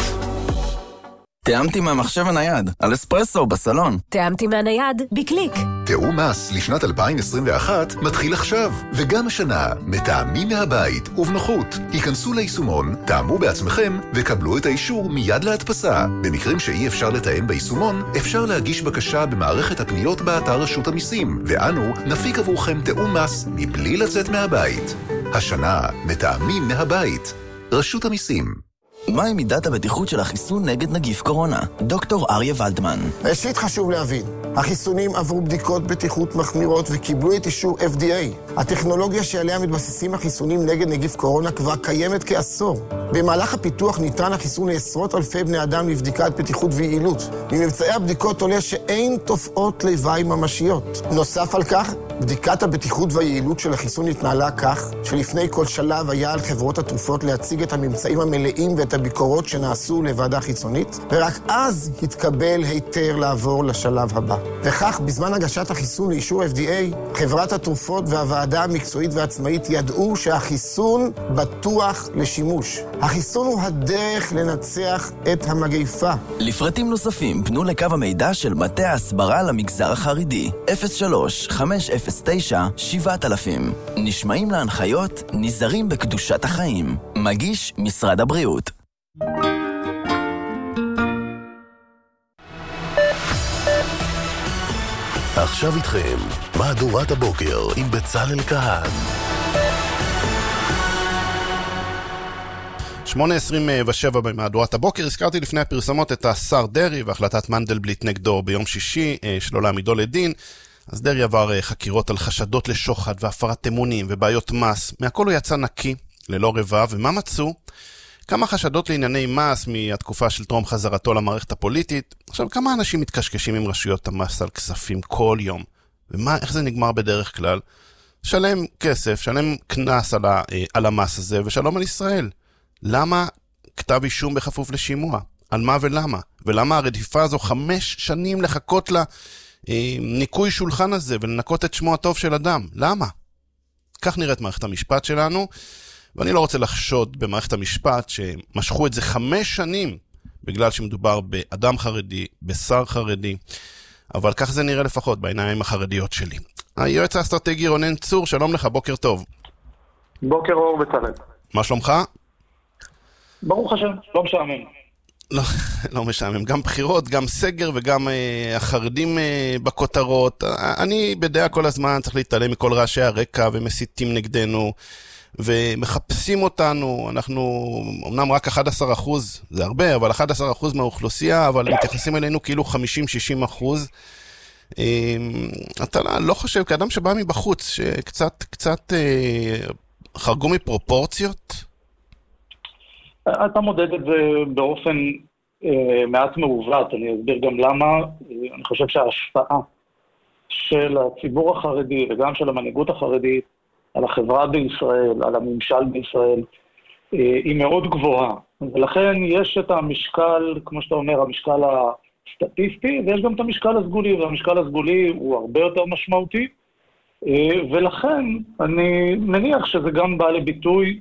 Speaker 13: תיאמתי מהמחשב הנייד, על אספרסו בסלון.
Speaker 14: תיאמתי מהנייד, בקליק.
Speaker 2: תיאום מס לשנת אלפיים עשרים ואחת מתחיל עכשיו, וגם השנה, מתאמים מהבית ובנוחות. היכנסו ליישומון, תאמו בעצמכם, וקבלו את האישור מיד להדפסה. במקרים שאי אפשר לתאם ביישומון, אפשר להגיש בקשה במערכת הפניות באתר רשות המיסים, ואנו נפיק עבורכם תיאום מס מבלי לצאת מהבית. השנה, מתאמים מהבית. רשות המיסים.
Speaker 13: מהי מידת הבטיחות של החיסון נגד נגיף קורונה? דוקטור אריה ולדמן.
Speaker 15: ראשית חשוב להבין, החיסונים עברו בדיקות בטיחות מחמירות וקיבלו את אישור אף די איי. הטכנולוגיה שעליה מתבססים החיסונים נגד נגיף קורונה כבר קיימת כעשור. במהלך הפיתוח ניתן החיסון לעשרות אלפי בני אדם לבדיקת בטיחות ויעילות. ממבצעי הבדיקות עולה שאין תופעות לוואי ממשיות. נוסף על כך, בדיקת הבטיחות והיעילות של החיסון התנהלה כך, שלפני כל שלב היה על חברות התרופות להציג את הממצאים המלאים ואת הביקורות שנעשו לוועדה חיצונית, ורק אז התקבל היתר לעבור לשלב הבא. וכך, בזמן הגשת החיסון לאישור אף די איי, חברת התרופות והוועדה המקצועית והעצמאית ידעו שהחיסון בטוח לשימוש. החיסון הוא הדרך לנצח את המגפה.
Speaker 13: לפרטים נוספים, פנו לקו המידע של מטה ההסברה למגזר החרדי. אפס שלוש חמש אפס תשע שבעת אלפים. נשמעים להנחיות, נזהרים בקדושת החיים. מגיש משרד הבריאות.
Speaker 2: עכשיו איתכם, מהדורת הבוקר עם בצלאל כהן.
Speaker 1: שמונה עשרים ושבע במהדורת הבוקר. הזכרתי לפני הפרסמות את השר דרי והחלטת מנדלבליט נגדו ביום שישי שלא להעמידו לדין. אז דרי עבר חקירות על חשדות לשוחד והפרת אמונים ובעיות מס. מהכל הוא יצא נקי, ללא רבב. ומה מצאו? כמה חשדות לענייני מס מהתקופה של טרום חזרתו למערכת הפוליטית. עכשיו, כמה אנשים מתקשקשים עם רשויות המס על כספים כל יום? ומה, איך זה נגמר בדרך כלל? שלם כסף, שלם כנס על, ה, על המס הזה, ושלום על ישראל. למה כתב אישום בכפוף לשימוע? על מה ולמה? ולמה הרדיפה הזו חמש שנים לחכות לה אה, ניקוי שולחן הזה ולנקות את שמו הטוב של אדם? למה? כך נראית מערכת המשפט שלנו, ואני לא רוצה לחשוד במערכת המשפט שמשכו את זה חמש שנים בגלל שמדובר באדם חרדי, בשר חרדי, אבל כך זה נראה לפחות בעיניים החרדיות שלי. היועץ האסטרטגי רונן צור, שלום לך, בוקר טוב.
Speaker 16: בוקר אור בצלאל.
Speaker 1: מה שלומך?
Speaker 16: ברוך השם, לא משעמם.
Speaker 1: לא, לא משעמם, גם בחירות, גם סגר וגם אה, החרדים אה, בכותרות. אני בדעה כל הזמן צריך להתעלם מכל רעשי הרקע ומסיתים נגדנו ומחפשים אותנו. אנחנו אמנם רק אחד עשר אחוז, זה הרבה, אבל אחד עשר אחוז מהאוכלוסייה, אבל מתייחסים אלינו כאילו חמישים שישים אחוז. אה, אתה לא חושב, כאדם שבא מבחוץ, שקצת קצת אה, חרגו מפרופורציות?
Speaker 16: אתה מודד את זה באופן אה, מעט מעוות, אני אסביר גם למה. אני חושב שההשפעה של הציבור החרדי וגם של המנהיגות החרדית על החברה בישראל, על הממשל בישראל, אה, היא מאוד גבוהה. ולכן יש את המשקל, כמו שאתה אומר, המשקל הסטטיסטי, ויש גם את המשקל הסגולי, והמשקל הסגולי הוא הרבה יותר משמעותי, אה, ולכן אני מניח שזה גם בא לביטוי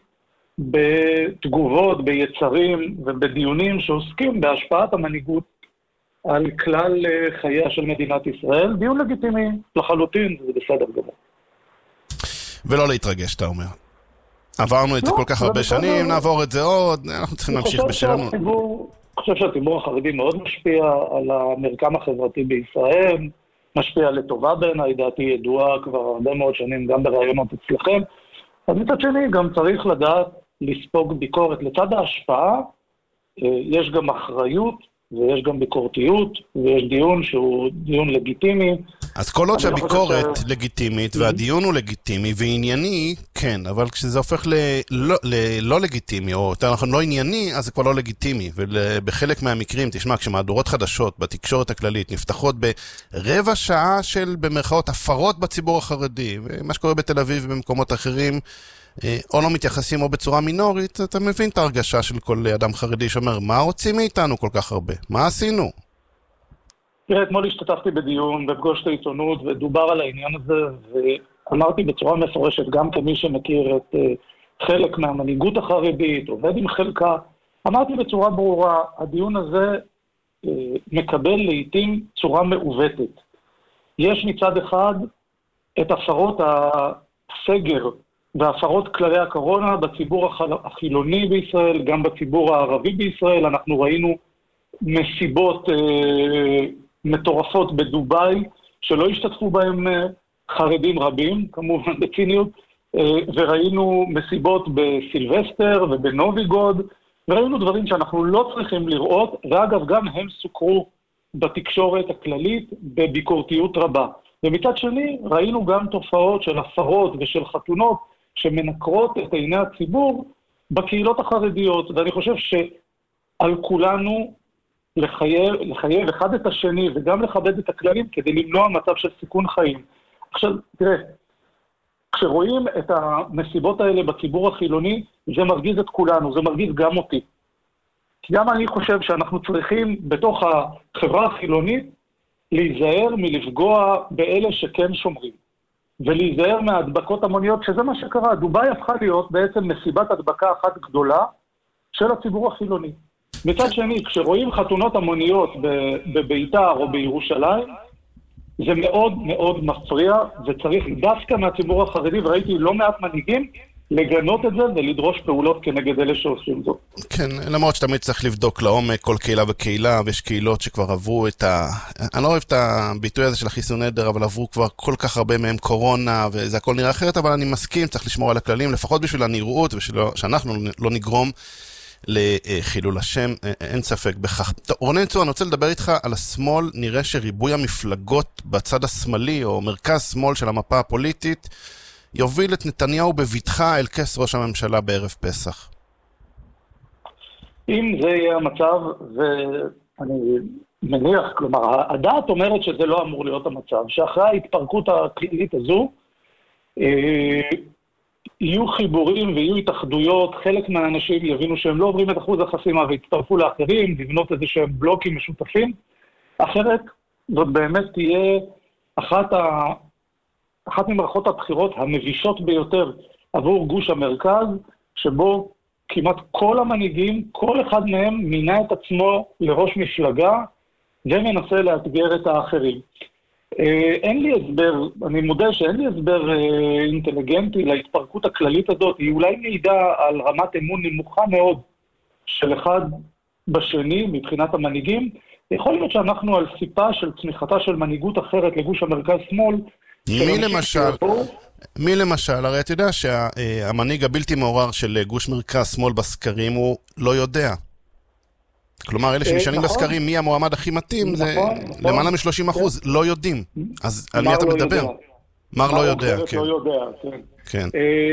Speaker 16: בתגובות, ביצרים ובדיונים שעוסקים בהשפעת המנהיגות על כלל חייה של מדינת ישראל. דיון לגיטימי לחלוטין, זה בסדר גמור. ולא
Speaker 1: להתרגש, אתה אומר. עברנו את זה כל כך הרבה שנים, נעבור את זה עוד, אנחנו צריכים להמשיך בשלנו.
Speaker 16: אני חושב שהציבור החרדי מאוד משפיע על המרקם החברתי בישראל, משפיע לטובה בעיניי, דעתי ידועה כבר הרבה מאוד שנים, גם ברעיונות אצלכם. אז מצד שני, גם צריך לדעת לספוג ביקורת. לצד ההשפעה, יש גם אחריות, ויש גם ביקורתיות, ויש דיון שהוא דיון לגיטימי.
Speaker 1: אז כל עוד שהביקורת ש... לגיטימית, והדיון הוא לגיטימי וענייני, כן, אבל כשזה הופך ללא, ללא לגיטימי, או יותר נכון לא ענייני, אז זה כבר לא לגיטימי. ובחלק מהמקרים, תשמע, כשמהדורות חדשות בתקשורת הכללית נפתחות ברבע שעה של במרכאות הפרות בציבור החרדי, ומה שקורה בתל אביב ובמקומות אחרים, או לא מתייחסים או בצורה מינורית, אתה מבין את ההרגשה של כל אדם חרדי שאומר, מה רוצים מאיתנו כל כך הרבה? מה עשינו?
Speaker 16: תראה, אתמול השתתפתי בדיון בפגוש את העיתונות ודובר על העניין הזה, ואמרתי בצורה מפורשת, גם כמי שמכיר את חלק מהמנהיגות החרדית, עובד עם חלקה, אמרתי בצורה ברורה, הדיון הזה מקבל לעתים צורה מעוותת. יש מצד אחד את הפרות הסגר, והפרות כללי הקורונה בציבור החילוני בישראל, גם בציבור הערבי בישראל. אנחנו ראינו מסיבות אה, מטורפות בדוביי, שלא השתתפו בהם אה, חרדים רבים, כמובן בציניות, אה, וראינו מסיבות בסילבסטר ובנוביגוד, וראינו דברים שאנחנו לא צריכים לראות, ואגב גם הם סוקרו בתקשורת הכללית בביקורתיות רבה. ומצד שני ראינו גם תופעות של הפרות ושל חתונות, שמנקרות את עיני הציבור בקהילות החרדיות, ואני חושב שעל כולנו לחייב, לחייב אחד את השני וגם לכבד את הכללים כדי למנוע מצב של סיכון חיים. עכשיו, תראה, כשרואים את המסיבות האלה בציבור החילוני, זה מרגיז את כולנו, זה מרגיז גם אותי. כי גם אני חושב שאנחנו צריכים בתוך החברה החילונית להיזהר מלפגוע באלה שכן שומרים. ולהיזהר מההדבקות המוניות, שזה מה שקרה. דוביי הפכה להיות בעצם מסיבת הדבקה אחת גדולה של הציבור החילוני. מצד שני, כשרואים חתונות המוניות בביתר או בירושלים, זה מאוד מאוד מפריע, וצריך דווקא מהציבור החרדי, וראיתי לא מעט מנהיגים, לגנות את זה ולדרוש פעולות כנגד אלה שעושים זאת.
Speaker 1: כן, למרות שתמיד צריך לבדוק לעומק כל קהילה וקהילה, ויש קהילות שכבר עברו את ה... אני לא אוהב את הביטוי הזה של החיסון עדר, אבל עברו כבר כל כך הרבה מהם קורונה, וזה הכל נראה אחרת, אבל אני מסכים, צריך לשמור על הכללים, לפחות בשביל הנראות, ושאנחנו לא נגרום לחילול השם, אין ספק בכך. רונן צור, אני רוצה לדבר איתך על השמאל. נראה שריבוי המפלגות בצד השמאלי, או מרכז שמאל של המפה הפוליטית, יוביל את נתניהו בביטחה אל כס ראש הממשלה בערב פסח.
Speaker 16: אם זה יהיה המצב, ואני מניח, כלומר, הדעת אומרת שזה לא אמור להיות המצב, שאחרי ההתפרקות הכללית הזו, יהיו חיבורים ויהיו התאחדויות, חלק מהאנשים יבינו שהם לא עוברים את אחוז החסימה והצטרפו לאחרים, לבנות איזה שהם בלוקים משותפים, אחרת זאת באמת תהיה אחת ה... אחת ממערכות הבחירות המבישות ביותר עבור גוש המרכז, שבו כמעט כל המנהיגים, כל אחד מהם מינה את עצמו לראש מפלגה, ומנסה לאתגר את האחרים. אין לי הסבר, אני מודה שאין לי הסבר אינטליגנטי להתפרקות הכללית הזאת, היא אולי מעידה על רמת אמון נמוכה מאוד של אחד בשני מבחינת המנהיגים. יכול להיות שאנחנו על סיפה של צמיחתה של מנהיגות אחרת לגוש המרכז-שמאל,
Speaker 1: מי למשל, מי למשל, הרי אתה יודע שהמנהיג הבלתי מעורר של גוש מרכז שמאל בסקרים הוא לא יודע. כלומר, אלה שנשאלים בסקרים מי המועמד הכי מתאים, זה למעלה מ-שלושים אחוז, לא יודעים. אז על מי אתה מדבר? מר לא יודע, כן.
Speaker 16: לא יודע, כן.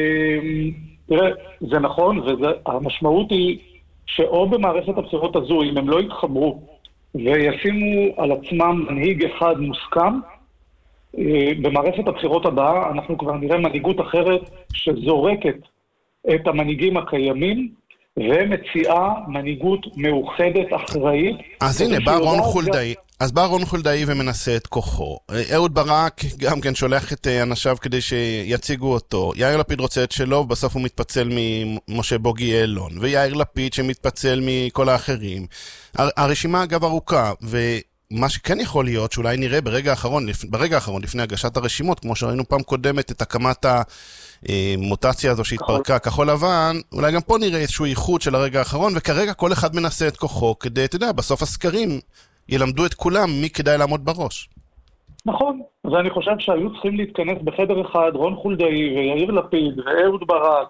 Speaker 16: תראה, זה נכון, והמשמעות היא שאו במערכת הבחירות הזו, אם הם לא יתחברו וישימו על עצמם מנהיג אחד מוסכם, במערכת הבחירות הבאה אנחנו כבר נראה מנהיגות אחרת שזורקת את המנהיגים הקיימים ומציעה מנהיגות מאוחדת אחראית.
Speaker 1: אז הנה, בא רון חולדאי, אז בא רון חולדאי ומנסה את כוחו. אהוד ברק גם כן שולח את אנשיו כדי שיציגו אותו. יאיר לפיד רוצה את שלו, ובסוף הוא מתפצל ממשה בוגי יעלון. ויאיר לפיד שמתפצל מכל האחרים. הרשימה אגב ארוכה, ו... מה שכן יכול להיות, שאולי נראה ברגע האחרון, ברגע האחרון, לפני הגשת הרשימות, כמו שראינו פעם קודמת את הקמת המוטציה הזו שהתפרקה כחול לבן, אולי גם פה נראה איזשהו ייחוד של הרגע האחרון, וכרגע כל אחד מנסה את כוחו, כדי, אתה יודע, בסוף הסקרים ילמדו את כולם מי כדאי לעמוד בראש.
Speaker 16: נכון, ואני חושב שהיו צריכים להתכנס בחדר אחד, רון חולדאי ויאיר לפיד ואהוד ברק,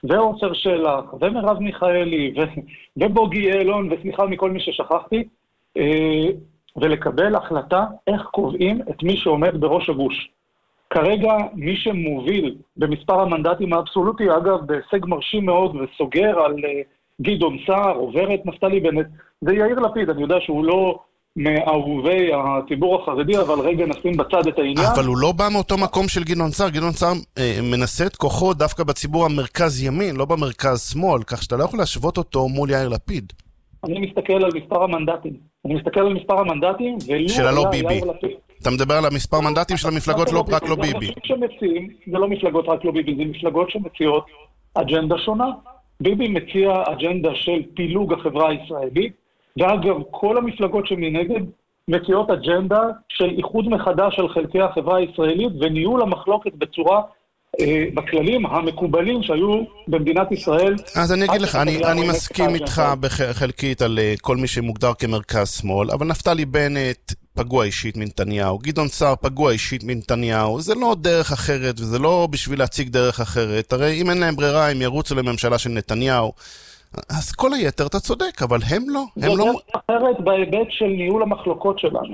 Speaker 16: ועופר שלח, ומרב מיכאלי, ו- ובוגי אלון, וסליחה מכל מי ששכחתי, אה, ולקבל החלטה איך קובעים את מי שעומד בראש הגוש. כרגע מי שמוביל במספר המנדטים האבסולוטי, אגב, בהישג מרשים מאוד וסוגר על uh, גדעון סער, עובר את נפתלי בנט, זה יאיר לפיד. אני יודע שהוא לא מאהובי הציבור החרדי, אבל רגע נשים בצד את העניין.
Speaker 1: אבל הוא לא בא מאותו מקום של גדעון סער. גדעון סער אה, מנסה את כוחו דווקא בציבור המרכז ימין, לא במרכז שמאל, כך שאתה לא יכול להשוות אותו מול יאיר לפיד.
Speaker 16: אני מסתכל על מספר המנדטים. אני מסתכל על מספר המנדטים, ולא
Speaker 1: של הלא
Speaker 16: היה
Speaker 1: ביבי.
Speaker 16: יאיר לפיד.
Speaker 1: אתה מדבר על המספר מנדטים של המפלגות לא רק לא ביבי.
Speaker 16: שמציעים, זה לא מפלגות רק לא ביבי, זה מפלגות שמציעות אג'נדה שונה. ביבי מציע אג'נדה של פילוג החברה הישראלית, ואגב, כל המפלגות שמנגד מציעות אג'נדה של איחוד מחדש של חלקי החברה הישראלית, וניהול המחלוקת בצורה אה, בכללים המקובלים שהיו במדינת ישראל.
Speaker 1: אז אני אגיד לך, אני, אני מסכים איתך בחלקית על כל מי שמוגדר כמרכז שמאל, אבל נפתלי בנט פגוע אישית מנתניהו, גדעון סער פגוע אישית מנתניהו, זה לא דרך אחרת וזה לא בשביל להציג דרך אחרת. הרי אם אין להם ברירה הם ירוצו לממשלה של נתניהו, אז כל היתר אתה צודק, אבל הם לא. הם
Speaker 16: זו
Speaker 1: לא...
Speaker 16: דרך אחרת בהיבט של ניהול המחלוקות שלנו.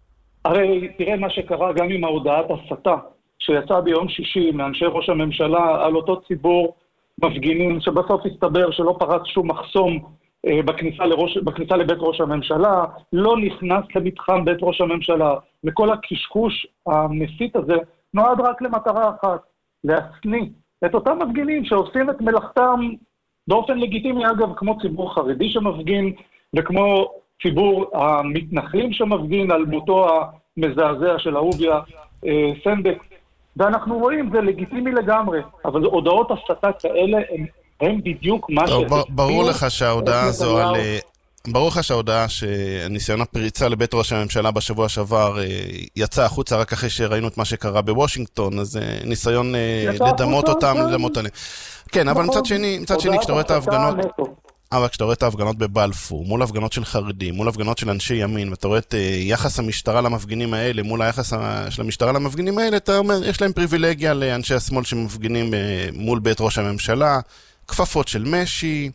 Speaker 16: הרי תראה מה שקרה גם עם ההודעת הסתה שיצא ביום שישי מאנשי ראש הממשלה על אותו ציבור מפגינים שבסוף הסתבר שלא פרץ שום מחסום בכניסה, לראש, בכניסה לבית ראש הממשלה, לא נכנס למתחם בית ראש הממשלה, וכל הקשקוש המסית הזה נועד רק למטרה אחת, להסניא את אותם מפגינים שעושים את מלאכתם באופן לגיטימי, אגב, כמו ציבור חרדי שמפגין, וכמו ציבור המתנחלים שמפגין על מותו המזעזע של אהוביה אה, סנדק, ואנחנו רואים, זה לגיטימי לגמרי, אבל הודעות הסתה כאלה הם הם בדיוק מה ש...
Speaker 1: ברור לך שההודעה הזו על... ברור לך שההודעה שניסיון הפריצה לבית ראש הממשלה בשבוע שעבר יצא החוצה רק אחרי שראינו את מה שקרה בוושינגטון, אז ניסיון לדמות אותם, לדמות עליהם. כן, אבל מצד שני, מצד שני, כשאתה רואה את ההפגנות... אבל כשאתה רואה את ההפגנות בבלפור, מול הפגנות של חרדים, מול הפגנות של אנשי ימין, ואתה רואה את יחס המשטרה למפגינים האלה, מול היחס של המשטרה למפגינים האלה, אתה אומר, יש להם פריבילגיה לאנשי השמאל שמפגינים מול בית ראש הממשלה, כפפות של משי,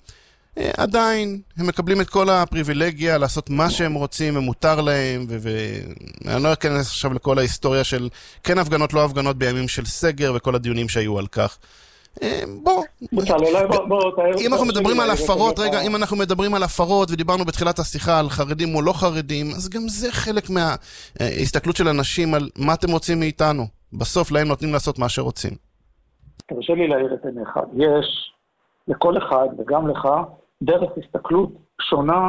Speaker 1: עדיין הם מקבלים את כל הפריבילגיה לעשות מה שהם רוצים ומותר להם, ואני לא אכנס עכשיו לכל ההיסטוריה של כן הפגנות, לא הפגנות בימים של סגר וכל הדיונים שהיו על כך. בוא, אם אנחנו מדברים על הפרות, רגע, אם אנחנו מדברים על הפרות ודיברנו בתחילת השיחה על חרדים או לא חרדים, אז גם זה חלק מההסתכלות של אנשים על מה אתם רוצים מאיתנו. בסוף להם נותנים לעשות מה שרוצים.
Speaker 16: תרשה לי להעיר את עיניך. יש לכל אחד וגם לך דרך הסתכלות שונה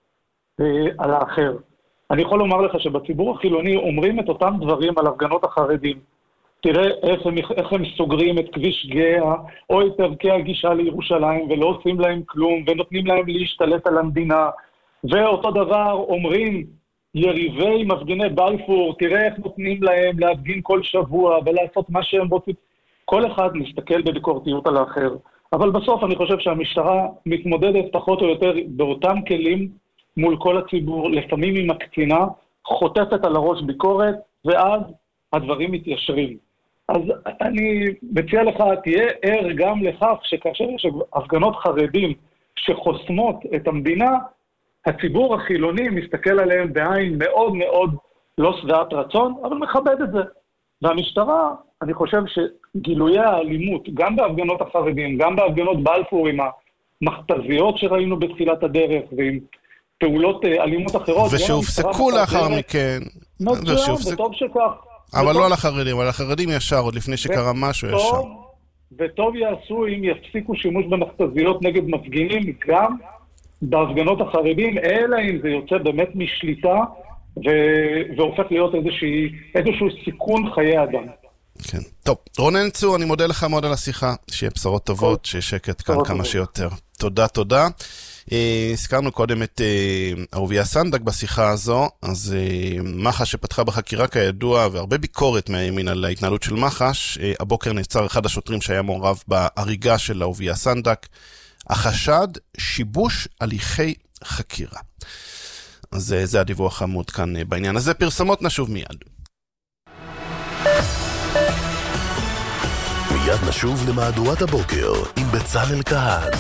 Speaker 16: על האחר. אני יכול לומר לך שבציבור החילוני אומרים את אותם דברים על הפגנות החרדים. תראה איך הם, איך הם סוגרים את כביש גאה או את ערכי הגישה לירושלים ולא עושים להם כלום ונותנים להם להשתלט על המדינה. ואותו דבר אומרים יריבי מפגיני בלפור, תראה איך נותנים להם להפגין כל שבוע ולעשות מה שהם רוצים. כל אחד מסתכל בביקורתיות על האחר. אבל בסוף אני חושב שהמשטרה מתמודדת פחות או יותר באותם כלים מול כל הציבור, לפעמים היא מקצינה, חוטפת על הראש ביקורת, ואז הדברים מתיישרים. אז אני מציע לך, תהיה ער גם לכך שכאשר יש הפגנות חרדים שחוסמות את המדינה, הציבור החילוני מסתכל עליהם בעין מאוד מאוד לא שבעת רצון, אבל מכבד את זה. והמשטרה, אני חושב שגילויי האלימות, גם בהפגנות החרדים, גם בהפגנות בלפור עם המכתזיות שראינו בתחילת הדרך, ועם פעולות אלימות אחרות,
Speaker 1: ושהופסקו לאחר מכן.
Speaker 16: מצוין, וטוב שכך.
Speaker 1: אבל לא על החרדים, על החרדים ישר, עוד לפני שקרה משהו ישר.
Speaker 16: וטוב יעשו אם יפסיקו שימוש במכתזיות נגד מפגינים, גם בהפגנות החרדים, אלא אם זה יוצא באמת משליטה, והופך להיות איזשהו סיכון חיי אדם.
Speaker 1: כן. טוב, רונן צור, אני מודה לך מאוד על השיחה, שיהיה בשורות טובות, שיהיה שקט כאן כמה שיותר. תודה, תודה. הזכרנו קודם את אהוביה סנדק בשיחה הזו, אז מח"ש שפתחה בחקירה כידוע, והרבה ביקורת מהימין על ההתנהלות של מח"ש, הבוקר נעצר אחד השוטרים שהיה מעורב בהריגה של אהוביה סנדק, החשד שיבוש הליכי חקירה. אז זה הדיווח המעודכן בעניין הזה. פרסמות, נשוב מיד.
Speaker 2: מיד נשוב למהדורת הבוקר עם בצלאל כהן.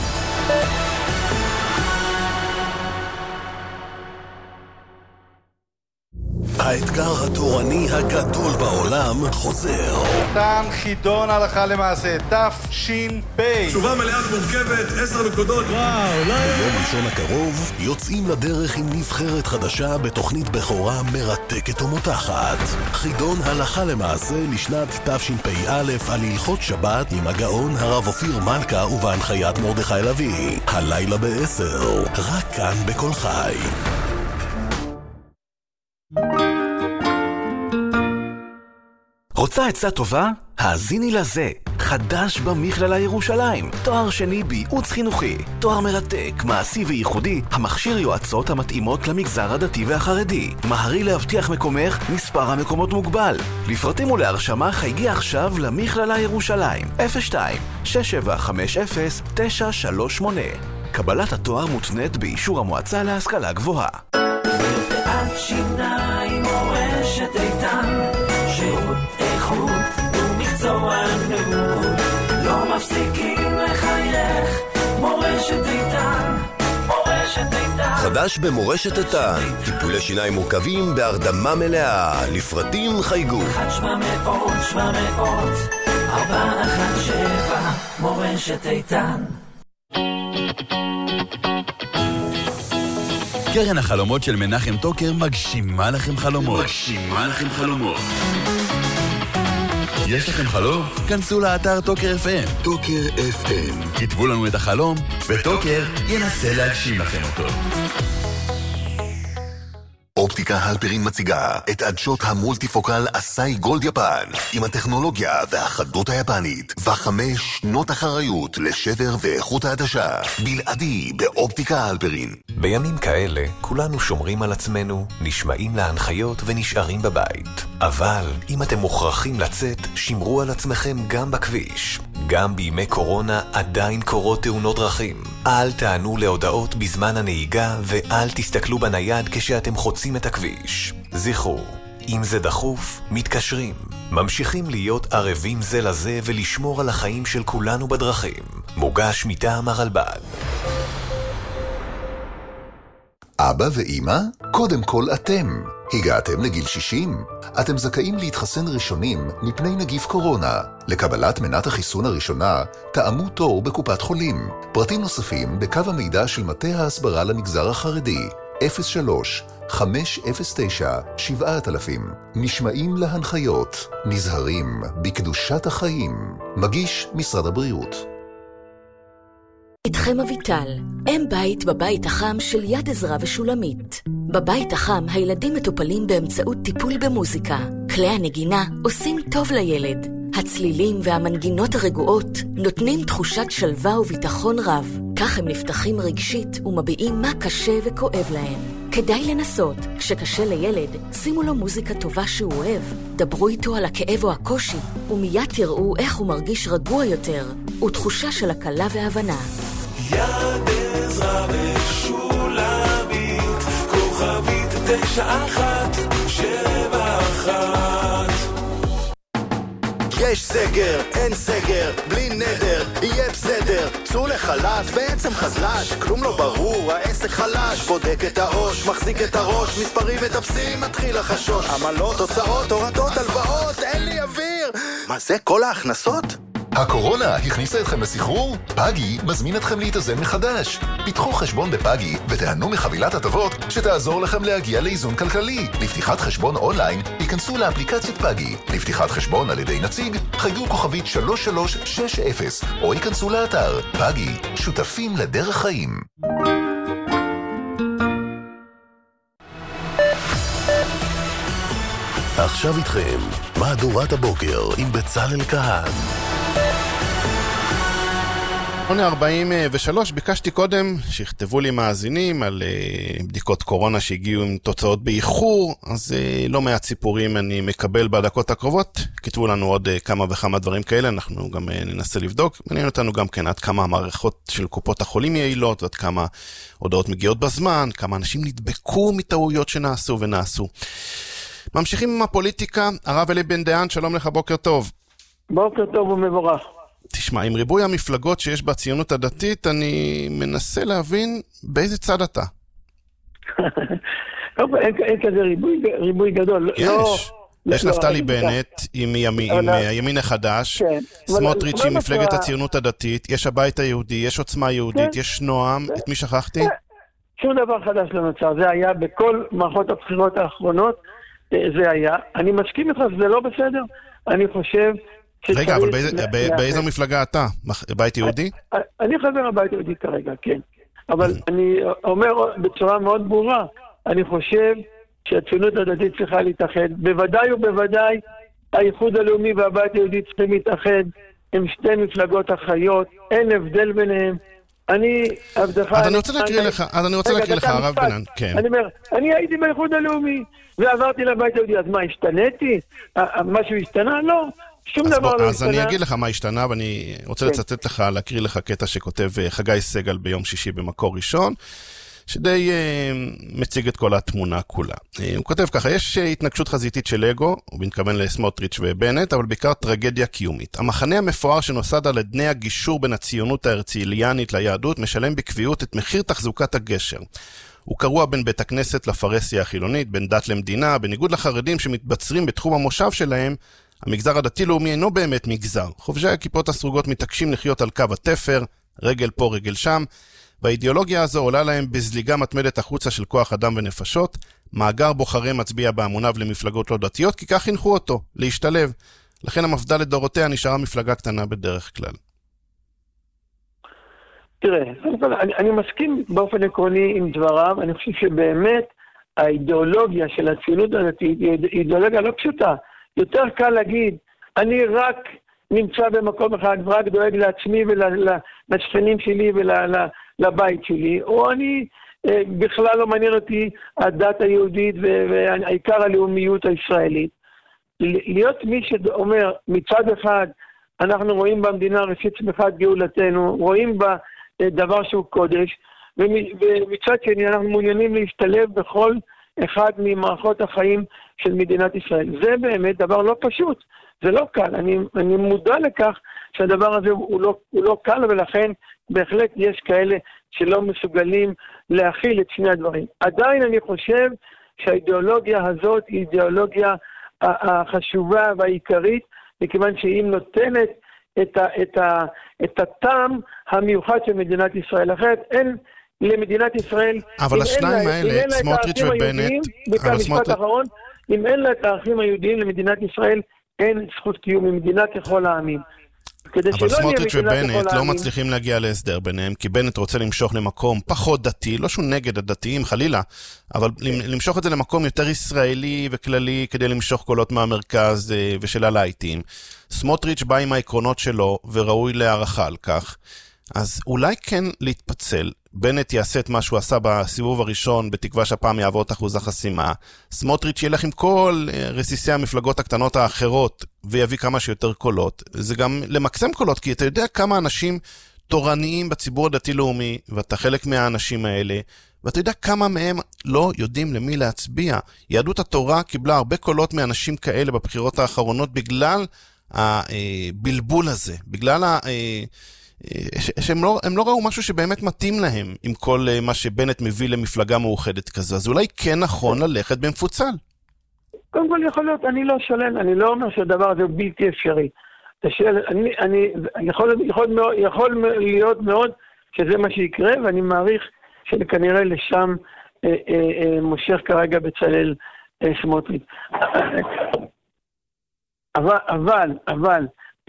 Speaker 2: האתגר התורני הגדול בעולם חוזר.
Speaker 17: תם חידון הלכה למעשה, תש"פ.
Speaker 18: תשובה מלאה ומורכבת, עשר נקודות. וואו, לא...
Speaker 2: ביום ראשון הקרוב יוצאים לדרך עם נבחרת חדשה בתוכנית בכורה מרתקת ומותחת. חידון הלכה למעשה לשנת תשפ"א על הלכות שבת עם הגאון הרב אופיר מלכה ובהנחיית מרדכי לוי. הלילה בעשר, רק כאן בכל חי.
Speaker 19: רוצה עצה טובה? האזיני לזה. חדש במכללה ירושלים. תואר שני בייעוץ חינוכי. תואר מרתק, מעשי וייחודי, המכשיר יועצות המתאימות למגזר הדתי והחרדי. מהרי להבטיח מקומך, מספר המקומות מוגבל. לפרטים ולהרשמה חייגי עכשיו למכללה ירושלים. אפס שתיים שש שבע חמש אפס תשע שלוש שמונה. קבלת התואר מותנית באישור המועצה להשכלה גבוהה.
Speaker 12: מרפאת שיניים מורשת איתן, שירות איכות ומקצוענות, לא מפסיקים לחייך, מורשת איתן, מורשת איתן.
Speaker 20: חדש במורשת איתן, טיפולי שיניים מורכבים בהרדמה מלאה, לפרטים חייגו
Speaker 12: אחת שבע מאות שבע מאות ארבע אחת שבע, מורשת איתן.
Speaker 10: קרן החלומות של מנחם טוקר מגשימה לכם חלומות. מגשימה לכם חלומות. יש לכם חלום? כנסו לאתר טוקר אף אם.
Speaker 2: טוקר אף אם.
Speaker 10: כתבו לנו את החלום, וטוקר ינסה להגשים לכם אותו.
Speaker 2: אופטיקה הלפרין מציגה את עדשות המולטיפוקל אסאי גולד יפן עם הטכנולוגיה והחדות היפנית וחמש שנות אחריות לשבר ואיכות העדשה בלעדי באופטיקה הלפרין.
Speaker 21: בימים כאלה כולנו שומרים על עצמנו, נשמעים להנחיות ונשארים בבית. אבל אם אתם מוכרחים לצאת, שמרו על עצמכם גם בכביש. גם בימי קורונה עדיין קורות תאונות דרכים. אל תענו להודעות בזמן הנהיגה ואל תסתכלו בנייד כשאתם חוצים את הכביש. זכרו, אם זה דחוף, מתקשרים. ממשיכים להיות ערבים זה לזה ולשמור על החיים של כולנו בדרכים. מוגש מטעם הרלב"ד.
Speaker 2: אבא ואמא, קודם כל אתם. הגעתם לגיל שישים? אתם זכאים להתחסן ראשונים מפני נגיף קורונה. לקבלת מנת החיסון הראשונה, תאמו תור בקופת חולים. פרטים נוספים בקו המידע של מטה ההסברה למגזר החרדי, אפס שלוש חמש אפס תשע שבע אלפים. נשמעים להנחיות, נזהרים בקדושת החיים. מגיש משרד הבריאות.
Speaker 11: איתכם אביטל, אם בית בבית החם של יד עזרא ושולמית. בבית החם הילדים מטופלים באמצעות טיפול במוזיקה. כלי הנגינה עושים טוב לילד. הצלילים והמנגינות הרגועות נותנים תחושת שלווה וביטחון רב. כך הם נפתחים רגשית ומביעים מה קשה וכואב להם. כדאי לנסות. כשקשה לילד, שימו לו מוזיקה טובה שהוא אוהב. דברו איתו על הכאב או הקושי, ומיד תראו איך הוא מרגיש רגוע יותר, ותחושה של הקלה והבנה.
Speaker 12: יד עזרא ושולמית, כוכבית תשע אחת שבע אחת.
Speaker 20: יש סגר, אין סגר, בלי נדר, יהיה בסדר. צאו לחל"ת, בעצם חזל"ש, כלום לא ברור, העסק חלש. בודק את העו"ש, מחזיק את הראש, מספרים מטפסים, מתחיל לחשוש. עמלות, הוצאות, הורדות, הלוואות, אין לי אוויר. מה זה, כל ההכנסות?
Speaker 2: הקורונה הכניסה אתכם לסחרור? פאגי מזמין אתכם להתאזן מחדש. פיתחו חשבון בפאגי ותיהנו מחבילת הטבות שתעזור לכם להגיע לאיזון כלכלי. לפתיחת חשבון אונליין, היכנסו לאפליקציית פאגי. לפתיחת חשבון על ידי נציג, חייגו כוכבית שלוש שלוש שש אפס או היכנסו לאתר. פאגי, שותפים לדרך חיים. עכשיו איתכם, מהדורת הבוקר עם בצלאל כהן.
Speaker 1: שמונה ארבעים ושלוש, ביקשתי קודם שיכתבו לי מאזינים על uh, בדיקות קורונה שהגיעו עם תוצאות באיחור, אז uh, לא מעט סיפורים אני מקבל בדקות הקרובות. כתבו לנו עוד uh, כמה וכמה דברים כאלה, אנחנו גם uh, ננסה לבדוק. מעניין אותנו גם כן עד כמה המערכות של קופות החולים יעילות, ועד כמה הודעות מגיעות בזמן, כמה אנשים נדבקו מטעויות שנעשו ונעשו. ממשיכים עם הפוליטיקה. הרב אלי בן דיין, שלום לך, בוקר טוב.
Speaker 22: בוקר טוב ומבורך.
Speaker 1: תשמע, עם ריבוי המפלגות שיש בציונות הדתית, אני מנסה להבין באיזה צד אתה.
Speaker 3: אין כזה ריבוי גדול.
Speaker 1: יש. יש נפתלי בנט עם הימין החדש, סמוטריץ' עם מפלגת הציונות הדתית, יש הבית היהודי, יש עוצמה יהודית, יש נועם, את מי שכחתי?
Speaker 3: שום דבר חדש לא נוצר, זה היה בכל מערכות הבחירות האחרונות, זה היה. אני מסכים איתך, זה לא בסדר, אני חושב...
Speaker 1: רגע, אבל באיזו מפלגה אתה? בית יהודי?
Speaker 3: אני חבר הבית היהודי כרגע, כן. אבל אני אומר בצורה מאוד ברורה, אני חושב שהציונות הדתית צריכה להתאחד. בוודאי ובוודאי האיחוד הלאומי והבית היהודי צריכים להתאחד. הם שתי מפלגות אחיות, אין הבדל ביניהם. אני, עבדך...
Speaker 1: אז אני רוצה להקריא לך, אז אני רוצה להקריא לך, הרב בנן, כן.
Speaker 3: אני אומר, אני הייתי באיחוד הלאומי, ועברתי לבית היהודי, אז מה, השתניתי? משהו השתנה? לא. שום דבר לא השתנה.
Speaker 1: אז אני אגיד לך מה השתנה, ואני רוצה לצטט לך, להקריא לך קטע שכותב חגי סגל ביום שישי במקור ראשון, שדי uh, מציג את כל התמונה כולה. Uh, הוא כותב ככה, יש uh, התנגשות חזיתית של אגו, הוא מתכוון לסמוטריץ' ובנט, אבל בעיקר טרגדיה קיומית. המחנה המפואר שנוסד על אדני הגישור בין הציונות ההרציליאנית ליהדות, משלם בקביעות את מחיר תחזוקת הגשר. הוא קרוע בין בית הכנסת לפרסיה החילונית, בין דת למדינה, בניגוד לחרדים שמתבצרים בתחום המושב שלהם, המגזר הדתי-לאומי אינו באמת מגזר. חובשי הכיפות הסרוגות מתעקשים לחיות על קו התפר, רגל פה רגל שם, והאידיאולוגיה הזו עולה להם בזליגה מתמדת החוצה של כוח אדם ונפשות, מאגר בוחרי מצביע בהמוניו למפלגות לא דתיות, כי כך חינכו אותו, להשתלב. לכן המפד"ל לדורותיה נשארה מפלגה קטנה בדרך כלל.
Speaker 3: תראה, אני, אני מסכים באופן עקרוני עם דבריו, אני חושב שבאמת האידיאולוגיה של הציונות הדתית היא אידיאולוגיה לא פשוטה. יותר קל להגיד, אני רק נמצא במקום אחד ורק דואג לעצמי ולשכנים שלי ולבית שלי, או אני בכלל לא מעניין אותי הדת היהודית והעיקר הלאומיות הישראלית. להיות מי שאומר, מצד אחד אנחנו רואים במדינה ראשית צמיחת גאולתנו, רואים בה דבר שהוא קודש, ומצד שני אנחנו מעוניינים להשתלב בכל אחד ממערכות החיים של מדינת ישראל. זה באמת דבר לא פשוט, זה לא קל. אני, אני מודע לכך שהדבר הזה הוא לא, הוא לא קל, ולכן בהחלט יש כאלה שלא מסוגלים להכיל את שני הדברים. עדיין אני חושב שהאידיאולוגיה הזאת היא אידיאולוגיה החשובה והעיקרית, מכיוון שהיא נותנת את, ה, את, ה, את הטעם המיוחד של מדינת ישראל. אחרת אין למדינת ישראל...
Speaker 1: אבל השניים האלה, סמוטריץ' ובנט...
Speaker 3: בכלל משפט אחרון, אם אין לה את הערכים היהודיים למדינת ישראל, אין זכות קיום ממדינה ככל העמים.
Speaker 1: אבל סמוטריץ' ובנט לא מצליחים להגיע להסדר ביניהם, כי בנט רוצה למשוך למקום פחות דתי, לא שהוא נגד הדתיים חלילה, אבל למשוך את זה למקום יותר ישראלי וכללי, כדי למשוך קולות מהמרכז ושל הלייטים. סמוטריץ' בא עם העקרונות שלו, וראוי להערכה על כך. אז אולי כן להתפצל, בנט יעשה את מה שהוא עשה בסיבוב הראשון, בתקווה שהפעם יעבור את אחוז החסימה. סמוטריץ' ילך עם כל רסיסי המפלגות הקטנות האחרות, ויביא כמה שיותר קולות. זה גם למקסם קולות, כי אתה יודע כמה אנשים תורניים בציבור הדתי-לאומי, ואתה חלק מהאנשים האלה, ואתה יודע כמה מהם לא יודעים למי להצביע. יהדות התורה קיבלה הרבה קולות מאנשים כאלה בבחירות האחרונות, בגלל הבלבול הזה, בגלל ה... שהם לא, הם לא ראו משהו שבאמת מתאים להם עם כל מה שבנט מביא למפלגה מאוחדת כזו. אז אולי כן נכון ללכת במפוצל.
Speaker 3: קודם כל יכול להיות, אני לא שולל, אני לא אומר שהדבר הזה הוא בלתי אפשרי. אני, אני, יכול, יכול, יכול להיות מאוד שזה מה שיקרה, ואני מעריך שכנראה לשם אה, אה, אה, מושך כרגע בצלאל אה, סמוטריץ'. אבל, אבל, אבל,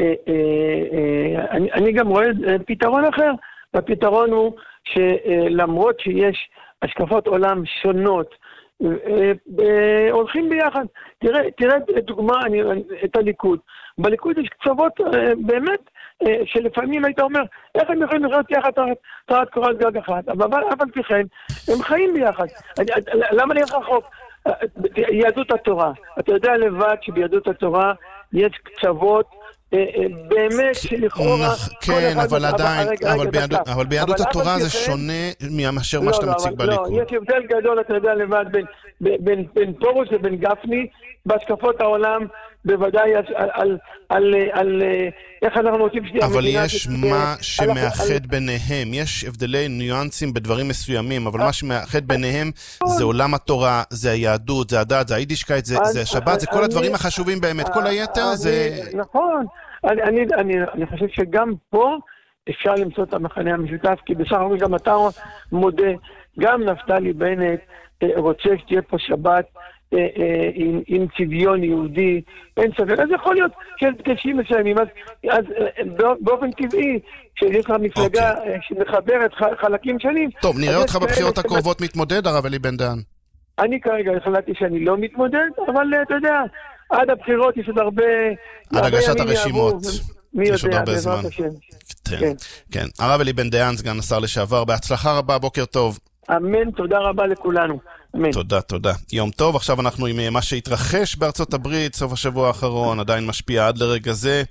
Speaker 3: אני, אני גם רואה פתרון אחר, והפתרון הוא שלמרות שיש השקפות עולם שונות, הולכים ביחד. תראה, תראה דוגמה, אני, את הליכוד. בליכוד יש קצוות באמת, שלפעמים היית אומר, איך הם יכולים לחיות יחד תחת קורת גג אחת, אבל אף על פי כן, הם חיים ביחד. למה נלך רחוק? יהדות התורה. אתה יודע לבד שביהדות התורה יש קצוות באמת שלכאורה...
Speaker 1: כן, אבל עדיין, אבל ביהדות התורה זה שונה מאשר מה שאתה מציג בליכוד.
Speaker 3: לא, יש הבדל גדול, אתה יודע לבד, בין פרוש ובין גפני, בהשקפות העולם בוודאי על, על, על, על איך אנחנו רוצים שתהיה
Speaker 1: אבל
Speaker 3: המדינה.
Speaker 1: יש מה שמאחד ביניהם, יש הבדלי ניואנסים בדברים מסוימים, אבל מה שמאחד ביניהם זה עולם התורה, זה היהדות, זה הדת, זה היידישקייט, זה השבת, זה כל הדברים החשובים באמת, כל היתר זה...
Speaker 3: נכון, אני חושב שגם פה אפשר למצוא את המחנה המשותף, כי בסך הכל גם אתה מודה, גם נפתלי בנט רוצה שתהיה פה שבת עם, עם צביון יהודי, אין ספק. אז יכול להיות שדגשים מסוימים, אז, אז באופן טבעי, כשיש לך מפלגה okay. שמחברת חלקים שונים...
Speaker 1: טוב, נראה אותך בבחירות הקרובות שמת... מתמודד, הרב אלי בן דהן.
Speaker 3: אני כרגע החלטתי שאני לא מתמודד, אבל אתה יודע, עד הבחירות יש עוד הרבה...
Speaker 1: עד הגשת הרשימות.
Speaker 3: מי
Speaker 1: יש
Speaker 3: יודע,
Speaker 1: עוד הרבה זמן. כן, כן. כן. הרב אלי בן דהן, סגן השר לשעבר, בהצלחה רבה, בוקר טוב.
Speaker 3: אמן, תודה רבה לכולנו. אמן.
Speaker 1: תודה, תודה. יום טוב, עכשיו אנחנו עם מה שהתרחש בארצות הברית, סוף השבוע האחרון, עדיין משפיע עד לרגע זה,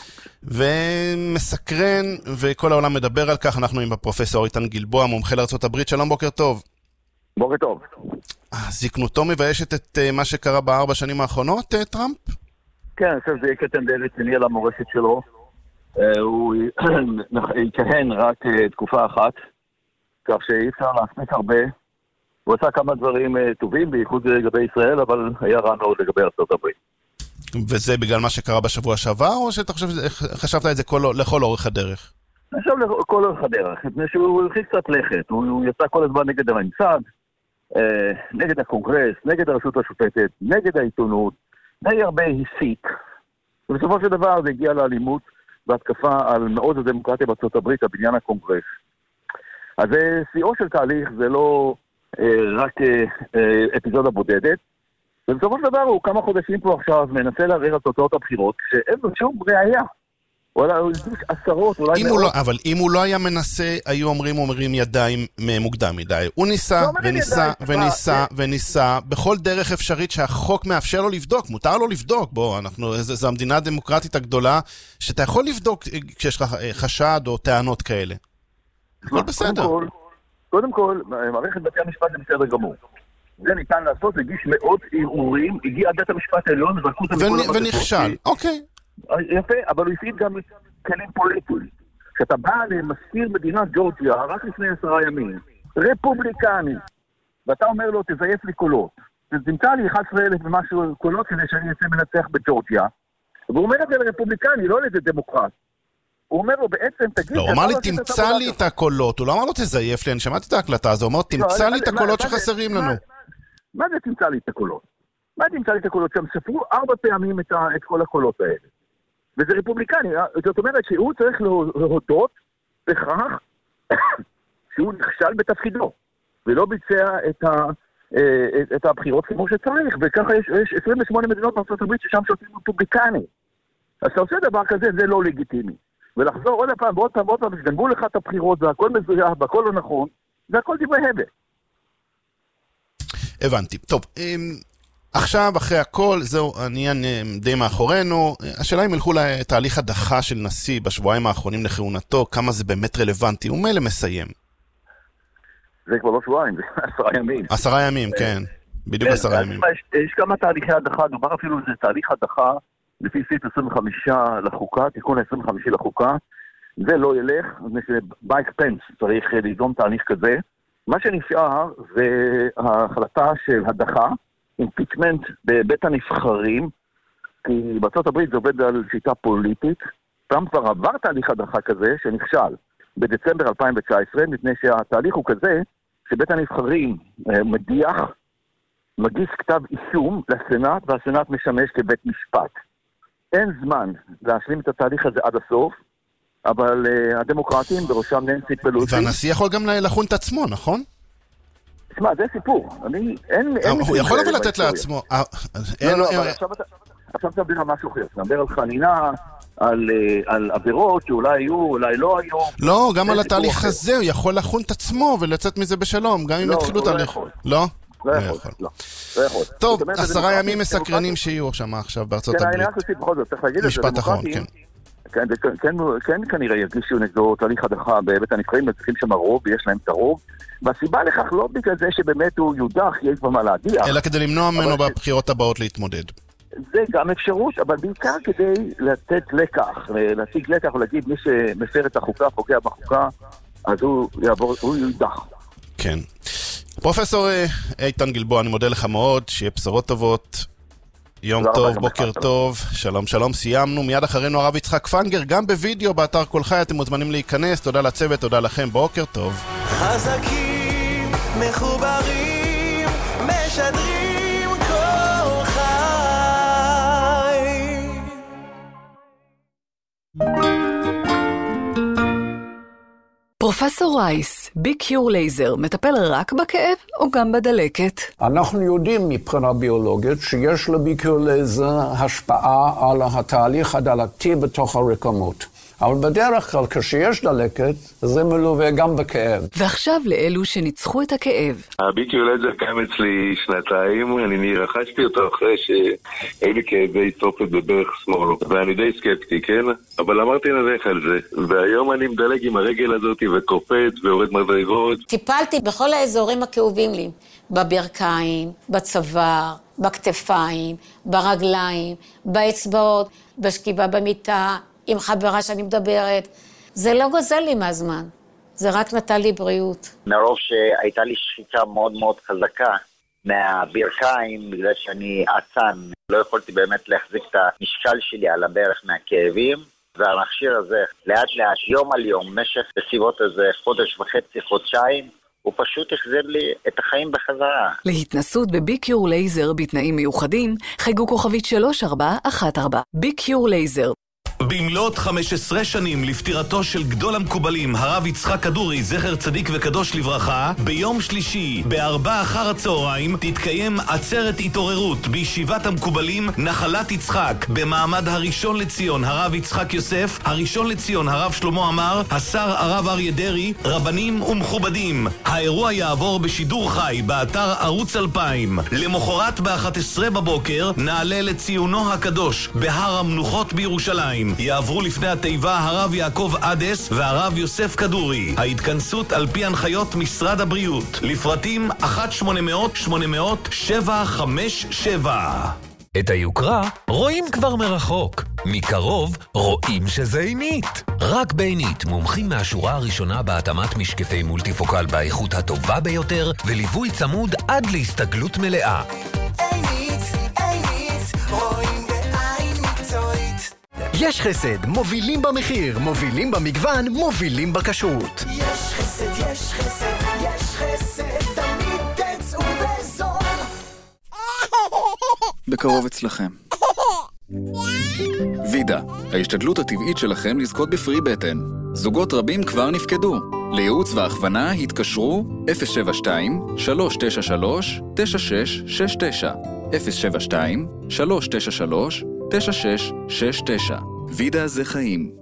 Speaker 1: ומסקרן, וכל העולם מדבר על כך. אנחנו עם הפרופסור איתן גלבוע, מומחה לארצות הברית. שלום, בוקר טוב.
Speaker 4: בוקר טוב.
Speaker 1: זקנותו מביישת את מה שקרה בארבע שנים האחרונות, טראמפ?
Speaker 4: כן, אני חושב שזה יקטן די רציני על המורשת שלו. הוא יכהן רק תקופה אחת, כך שאי אפשר להספיק הרבה. הוא עשה כמה דברים טובים, בייחוד לגבי ישראל, אבל היה רע מאוד לגבי ארצות הברית.
Speaker 1: וזה בגלל מה שקרה בשבוע שעבר, או שאתה חושב, חשבת את זה כל, לכל אורך הדרך?
Speaker 4: אני חושב לכל אורך הדרך, מפני שהוא הרחיק קצת לכת, הוא, הוא יצא כל הזמן נגד הממסד, אה, נגד הקונגרס, נגד הרשות השופטת, נגד העיתונות, די הרבה הסית. ובסופו של דבר זה הגיע לאלימות והתקפה על מאוד הדמוקרטיה בארצות הברית, הבניין הקונגרס. אז זה שיאו של תהליך, זה לא אה, רק אה, אה, אפיזודה בודדת, ובסופו של דבר הוא כמה חודשים פה עכשיו מנסה לערער על תוצאות הבחירות, כשאין לו שום ראייה. אולי הוא ידוש עשרות, אולי מאות.
Speaker 1: לא, אבל אם הוא לא היה מנסה, היו אומרים אומרים ידיים מוקדם מדי. הוא ניסה וניסה וניסה וניסה בכל דרך אפשרית שהחוק מאפשר לו לבדוק. מותר לו לבדוק. בוא, אנחנו, זו המדינה הדמוקרטית הגדולה, שאתה יכול לבדוק כשיש לך חשד או טענות כאלה. הכל בסדר.
Speaker 4: קודם כל, מערכת בתי המשפט זה בסדר גמור. זה ניתן לעשות, הגיש מאות ערעורים, הגיע עד בית המשפט העליון, וזרקו אותם מכל המדרגות.
Speaker 1: ונכשל, אוקיי.
Speaker 4: יפה, אבל הוא הפעיל גם כלים פוליטיים. כשאתה בא למזכיר מדינת ג'ורג'יה, רק לפני עשרה ימים, רפובליקני, ואתה אומר לו, תזייף לי קולות. תמצא לי אחת עשרה אלף ומשהו קולות כדי שאני אצא מנצח בג'ורג'יה. והוא אומר את זה לרפובליקני, לא לזה דמוקרט. הוא אומר לו, בעצם תגיד...
Speaker 1: לא, הוא אמר לי, תמצא לי את הקולות. הוא לא אמר לו, תזייף לי, אני שמעתי את ההקלטה הזו. הוא אמר, תמצא לי את הקולות שחסרים לנו.
Speaker 4: מה זה תמצא לי את הקולות? מה תמצא לי את הקולות? שם ספרו ארבע פעמים את כל הקולות האלה. וזה רפובליקני, זאת אומרת שהוא צריך להודות בכך שהוא נכשל בתפקידו, ולא ביצע את, ה, את הבחירות כמו שצריך, וככה יש, יש עשרים ושמונה מדינות בארצות הברית ששם שותים רפובליקני. אז אתה עושה דבר כזה, זה לא לגיטימי. ולחזור עוד פעם ועוד פעם ועוד פעם, שגנבו לך את הבחירות, והכל מזויף, והכל לא נכון, זה הכל דברי הבל.
Speaker 1: הבנתי. טוב, עכשיו, אחרי הכל, זהו, העניין די מאחורינו. השאלה אם הלכו לתהליך הדחה של נשיא בשבועיים האחרונים לכהונתו, כמה זה באמת רלוונטי. הוא מילא מסיים.
Speaker 4: זה כבר לא שבועיים, זה עשרה ימים.
Speaker 1: עשרה ימים, כן. בדיוק עשרה ימים.
Speaker 4: יש כמה תהליכי הדחה, דובר אפילו זה תהליך הדחה, לפי סעיף עשרים וחמש לחוקה, תיקון עשרים וחמש לחוקה. זה לא ילך, בייק פנס צריך ליזום תהליך כזה. מה שנשאר זה ההחלטה של הדחה, אימפיצ'מנט בבית הנבחרים, כי בארצות הברית זה עובד על שיטה פוליטית. טראמפ כבר עבר תהליך הדחה כזה שנכשל בדצמבר אלפיים תשע עשרה, מפני שהתהליך הוא כזה שבית הנבחרים מדיח, מגיש כתב אישום לסנאט, והסנאט משמש כבית משפט. אין זמן להשלים את התהליך הזה עד הסוף, אבל uh, הדמוקרטים בראשם ננסי פלוסי...
Speaker 1: והנשיא יכול גם לחון את עצמו, נכון?
Speaker 4: תשמע, זה סיפור. אני, אין...
Speaker 1: הוא יכול אבל לתת לעצמו...
Speaker 4: לא, לא, אבל עכשיו אתה מדבר על משהו אחר. אתה מדבר על חנינה, על עבירות שאולי היו, אולי לא היו...
Speaker 1: לא, גם על התהליך הזה הוא יכול לחון את עצמו ולצאת מזה בשלום, גם אם התחילו תהליך. לא?
Speaker 4: לא יכול, לא. לא יכול.
Speaker 1: טוב, עשרה ימים מסקרנים שיהיו שם עכשיו בארצות הברית.
Speaker 4: כן, אני רק אוסיף בכל זאת, צריך להגיד את זה.
Speaker 1: משפט אחרון, כן.
Speaker 4: כן כנראה ירגישו נגדו תהליך הדחה בבית הנבחרים, מצליחים שם הרוב ויש להם את הרוב, והסיבה לכך לא בגלל זה שבאמת הוא יודח, יש במה להדיח.
Speaker 1: אלא כדי למנוע ממנו בבחירות הבאות להתמודד.
Speaker 4: זה גם אפשרות, אבל בעיקר כדי לתת לקח, להציג לקח ולהגיד מי שמפר את החוקה, פוגע בחוקה, אז הוא יעבור, הוא יודח.
Speaker 1: כן. פרופסור איתן גלבוע, אני מודה לך מאוד, שיהיה בשורות טובות. יום טוב, בוקר טוב, שלום שלום, סיימנו. מיד אחרינו הרב יצחק פנגר, גם בווידאו באתר כל חי, אתם מוזמנים להיכנס. תודה לצוות, תודה לכם, בוקר טוב.
Speaker 12: חזקים, מחוברים, משדרים כל חי.
Speaker 5: פרופסור רייס, ביקיור לייזר מטפל רק בכאב או גם בדלקת?
Speaker 22: אנחנו יודעים מבחינה ביולוגית שיש לביקיור לייזר השפעה על התהליך הדלקתי בתוך הרקמות. אבל בדרך כלל כשיש דלקת, זה מלווה גם בכאב.
Speaker 5: ועכשיו לאלו שניצחו את הכאב.
Speaker 23: הביקיור לייזר קיים אצלי שנתיים, אני רכשתי אותו אחרי שהיו לי כאבי תופת בברך שמאל, ואני די סקפטי, כן? אבל אמרתי נלך על זה, והיום אני מדלג עם הרגל הזאת וקופץ ויורד מדרגות.
Speaker 24: טיפלתי בכל האזורים הכאובים לי, בברכיים, בצוואר, בכתפיים, ברגליים, באצבעות, בשכיבה במיטה, עם חברה שאני מדברת. זה לא גוזל לי מהזמן, זה רק נתן לי בריאות.
Speaker 25: מרוב שהייתה לי שחיקה מאוד מאוד חזקה מהברכיים, בגלל שאני עצן, לא יכולתי באמת להחזיק את המשקל שלי על הברך מהכאבים, והמכשיר הזה לאט לאט, יום על יום, משך בסביבות איזה חודש וחצי, חודשיים, הוא פשוט החזיר לי את החיים בחזרה.
Speaker 5: להתנסות בביקיור לייזר בתנאים מיוחדים, חייגו כוכבית שלוש ארבע אחת ארבע. ביקיור לייזר.
Speaker 26: במלאת חמש עשרה שנים לפטירתו של גדול המקובלים, הרב יצחק כדורי, זכר צדיק וקדוש לברכה, ביום שלישי, בארבע אחר הצהריים, תתקיים עצרת התעוררות בישיבת המקובלים נחלת יצחק, במעמד הראשון לציון, הרב יצחק יוסף, הראשון לציון, הרב שלמה עמר, השר הרב אריה דרעי, רבנים ומכובדים. האירוע יעבור בשידור חי, באתר ערוץ אלפיים. למחרת ב-אחת עשרה בבוקר, נעלה לציונו הקדוש, בהר המנוחות בירושלים. יעברו לפני התיבה הרב יעקב אדס והרב יוסף כדורי. ההתכנסות על פי הנחיות משרד הבריאות. לפרטים אחת שמונה אפס אפס שמונה אפס אפס שבע חמש שבע.
Speaker 10: את היוקרה רואים כבר מרחוק. מקרוב רואים שזה עינית. רק בעינית מומחים מהשורה הראשונה בהתאמת משקפי מולטיפוקל באיכות הטובה ביותר וליווי צמוד עד להסתגלות מלאה.
Speaker 12: עינית, עינית, רואים בעין מקצועית.
Speaker 7: יש חסד, מובילים במחיר, מובילים במגוון, מובילים בכשרות.
Speaker 12: יש חסד, יש חסד, יש חסד, תמיד תצאו בזול.
Speaker 9: בקרוב אצלכם. וידה, ההשתדלות הטבעית שלכם לזכות בפרי בטן. זוגות רבים כבר נפקדו. לייעוץ והכוונה התקשרו אפס שבע שתיים שלוש תשע שלוש תשע שש שש תשע אפס שבע שתיים שלוש תשע שלוש תשע שש שש תשע. וידה זה חיים.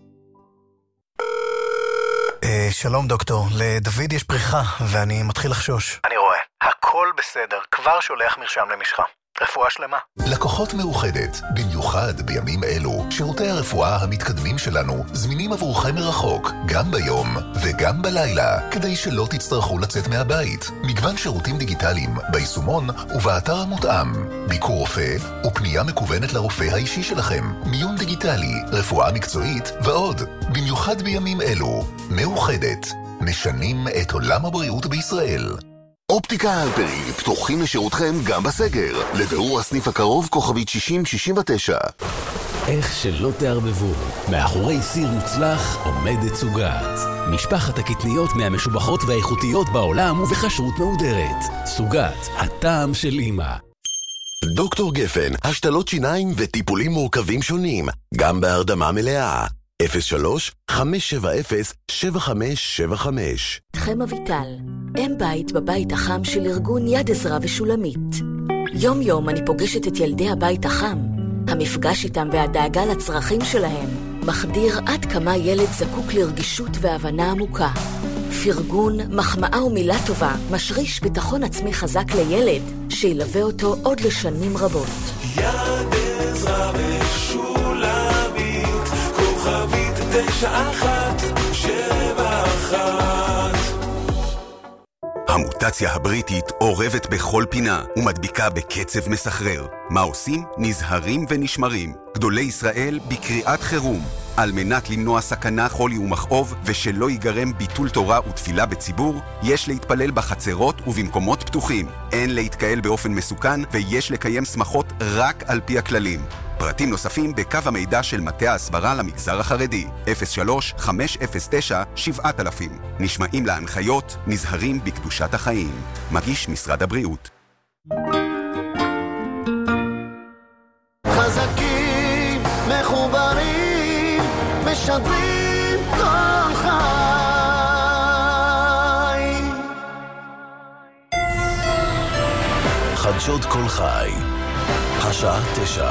Speaker 27: שלום דוקטור, לדוד יש פריחה ואני מתחיל לחשוש. אני רואה, הכל בסדר, כבר שולח מרשם למשחה. רפואה שלמה.
Speaker 2: לקוחות מאוחדת, במיוחד בימים אלו, שירותי הרפואה המתקדמים שלנו זמינים עבורכם מרחוק, גם ביום וגם בלילה, כדי שלא תצטרכו לצאת מהבית. מגוון שירותים דיגיטליים ביישומון ובאתר המותאם. ביקור רופא ופנייה מקוונת לרופא האישי שלכם, מיון דיגיטלי, רפואה מקצועית ועוד. במיוחד בימים אלו, מאוחדת, משנים את עולם הבריאות בישראל.
Speaker 28: אופטיקה הלפרין פתוחים לשירותכם גם בסגר. לבירור הסניף הקרוב כוכבית שישים שישים ותשע.
Speaker 10: איך שלא תערבבו, מאחורי סיר מוצלח עומדת סוגת. משפחת הקטניות מהמשובחות והאיכותיות בעולם ובכשרות מהודרת. סוגת, הטעם של אמא.
Speaker 28: דוקטור גפן, השתלות שיניים וטיפולים מורכבים שונים, גם בהרדמה מלאה. אפס שלוש חמש שבע אפס שבע חמש שבע חמש.
Speaker 11: חם אביטל, אם בית בבית החם של ארגון יד עזרה ושולמית. יום יום אני פוגשת את ילדי הבית החם. המפגש איתם והדאגה לצרכים שלהם מחדיר עד כמה ילד זקוק לרגישות והבנה עמוקה. פרגון, מחמאה ומילה טובה משריש ביטחון עצמי חזק לילד שילווה אותו עוד לשנים רבות.
Speaker 12: יד עזרה ושולמית, כוכבית תשע אחת שבע אחת.
Speaker 6: המוטציה הבריטית אורבת בכל פינה ומדביקה בקצב מסחרר. מה עושים? נזהרים ונשמרים. גדולי ישראל בקריאת חירום. על מנת למנוע סכנה, חולי ומכאוב ושלא ייגרם ביטול תורה ותפילה בציבור, יש להתפלל בחצרות ובמקומות פתוחים. אין להתקהל באופן מסוכן ויש לקיים שמחות רק על פי הכללים. פרטים נוספים בקו המידע של מטה ההסברה למגזר החרדי, אפס שלוש חמש אפס תשע שבע אלף. נשמעים להנחיות, נזהרים בקדושת החיים. מגיש משרד הבריאות.
Speaker 20: חזקים, מחוברים, משדרים כל חי.
Speaker 2: חדשות כל חי, השעה תשע.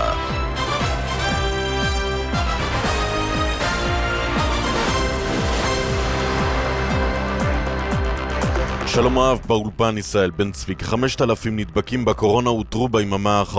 Speaker 8: שלום רב, באולפן ישראל בן צבי. כ-חמשת אלפים נדבקים בקורונה אותרו ביממה האחרונה.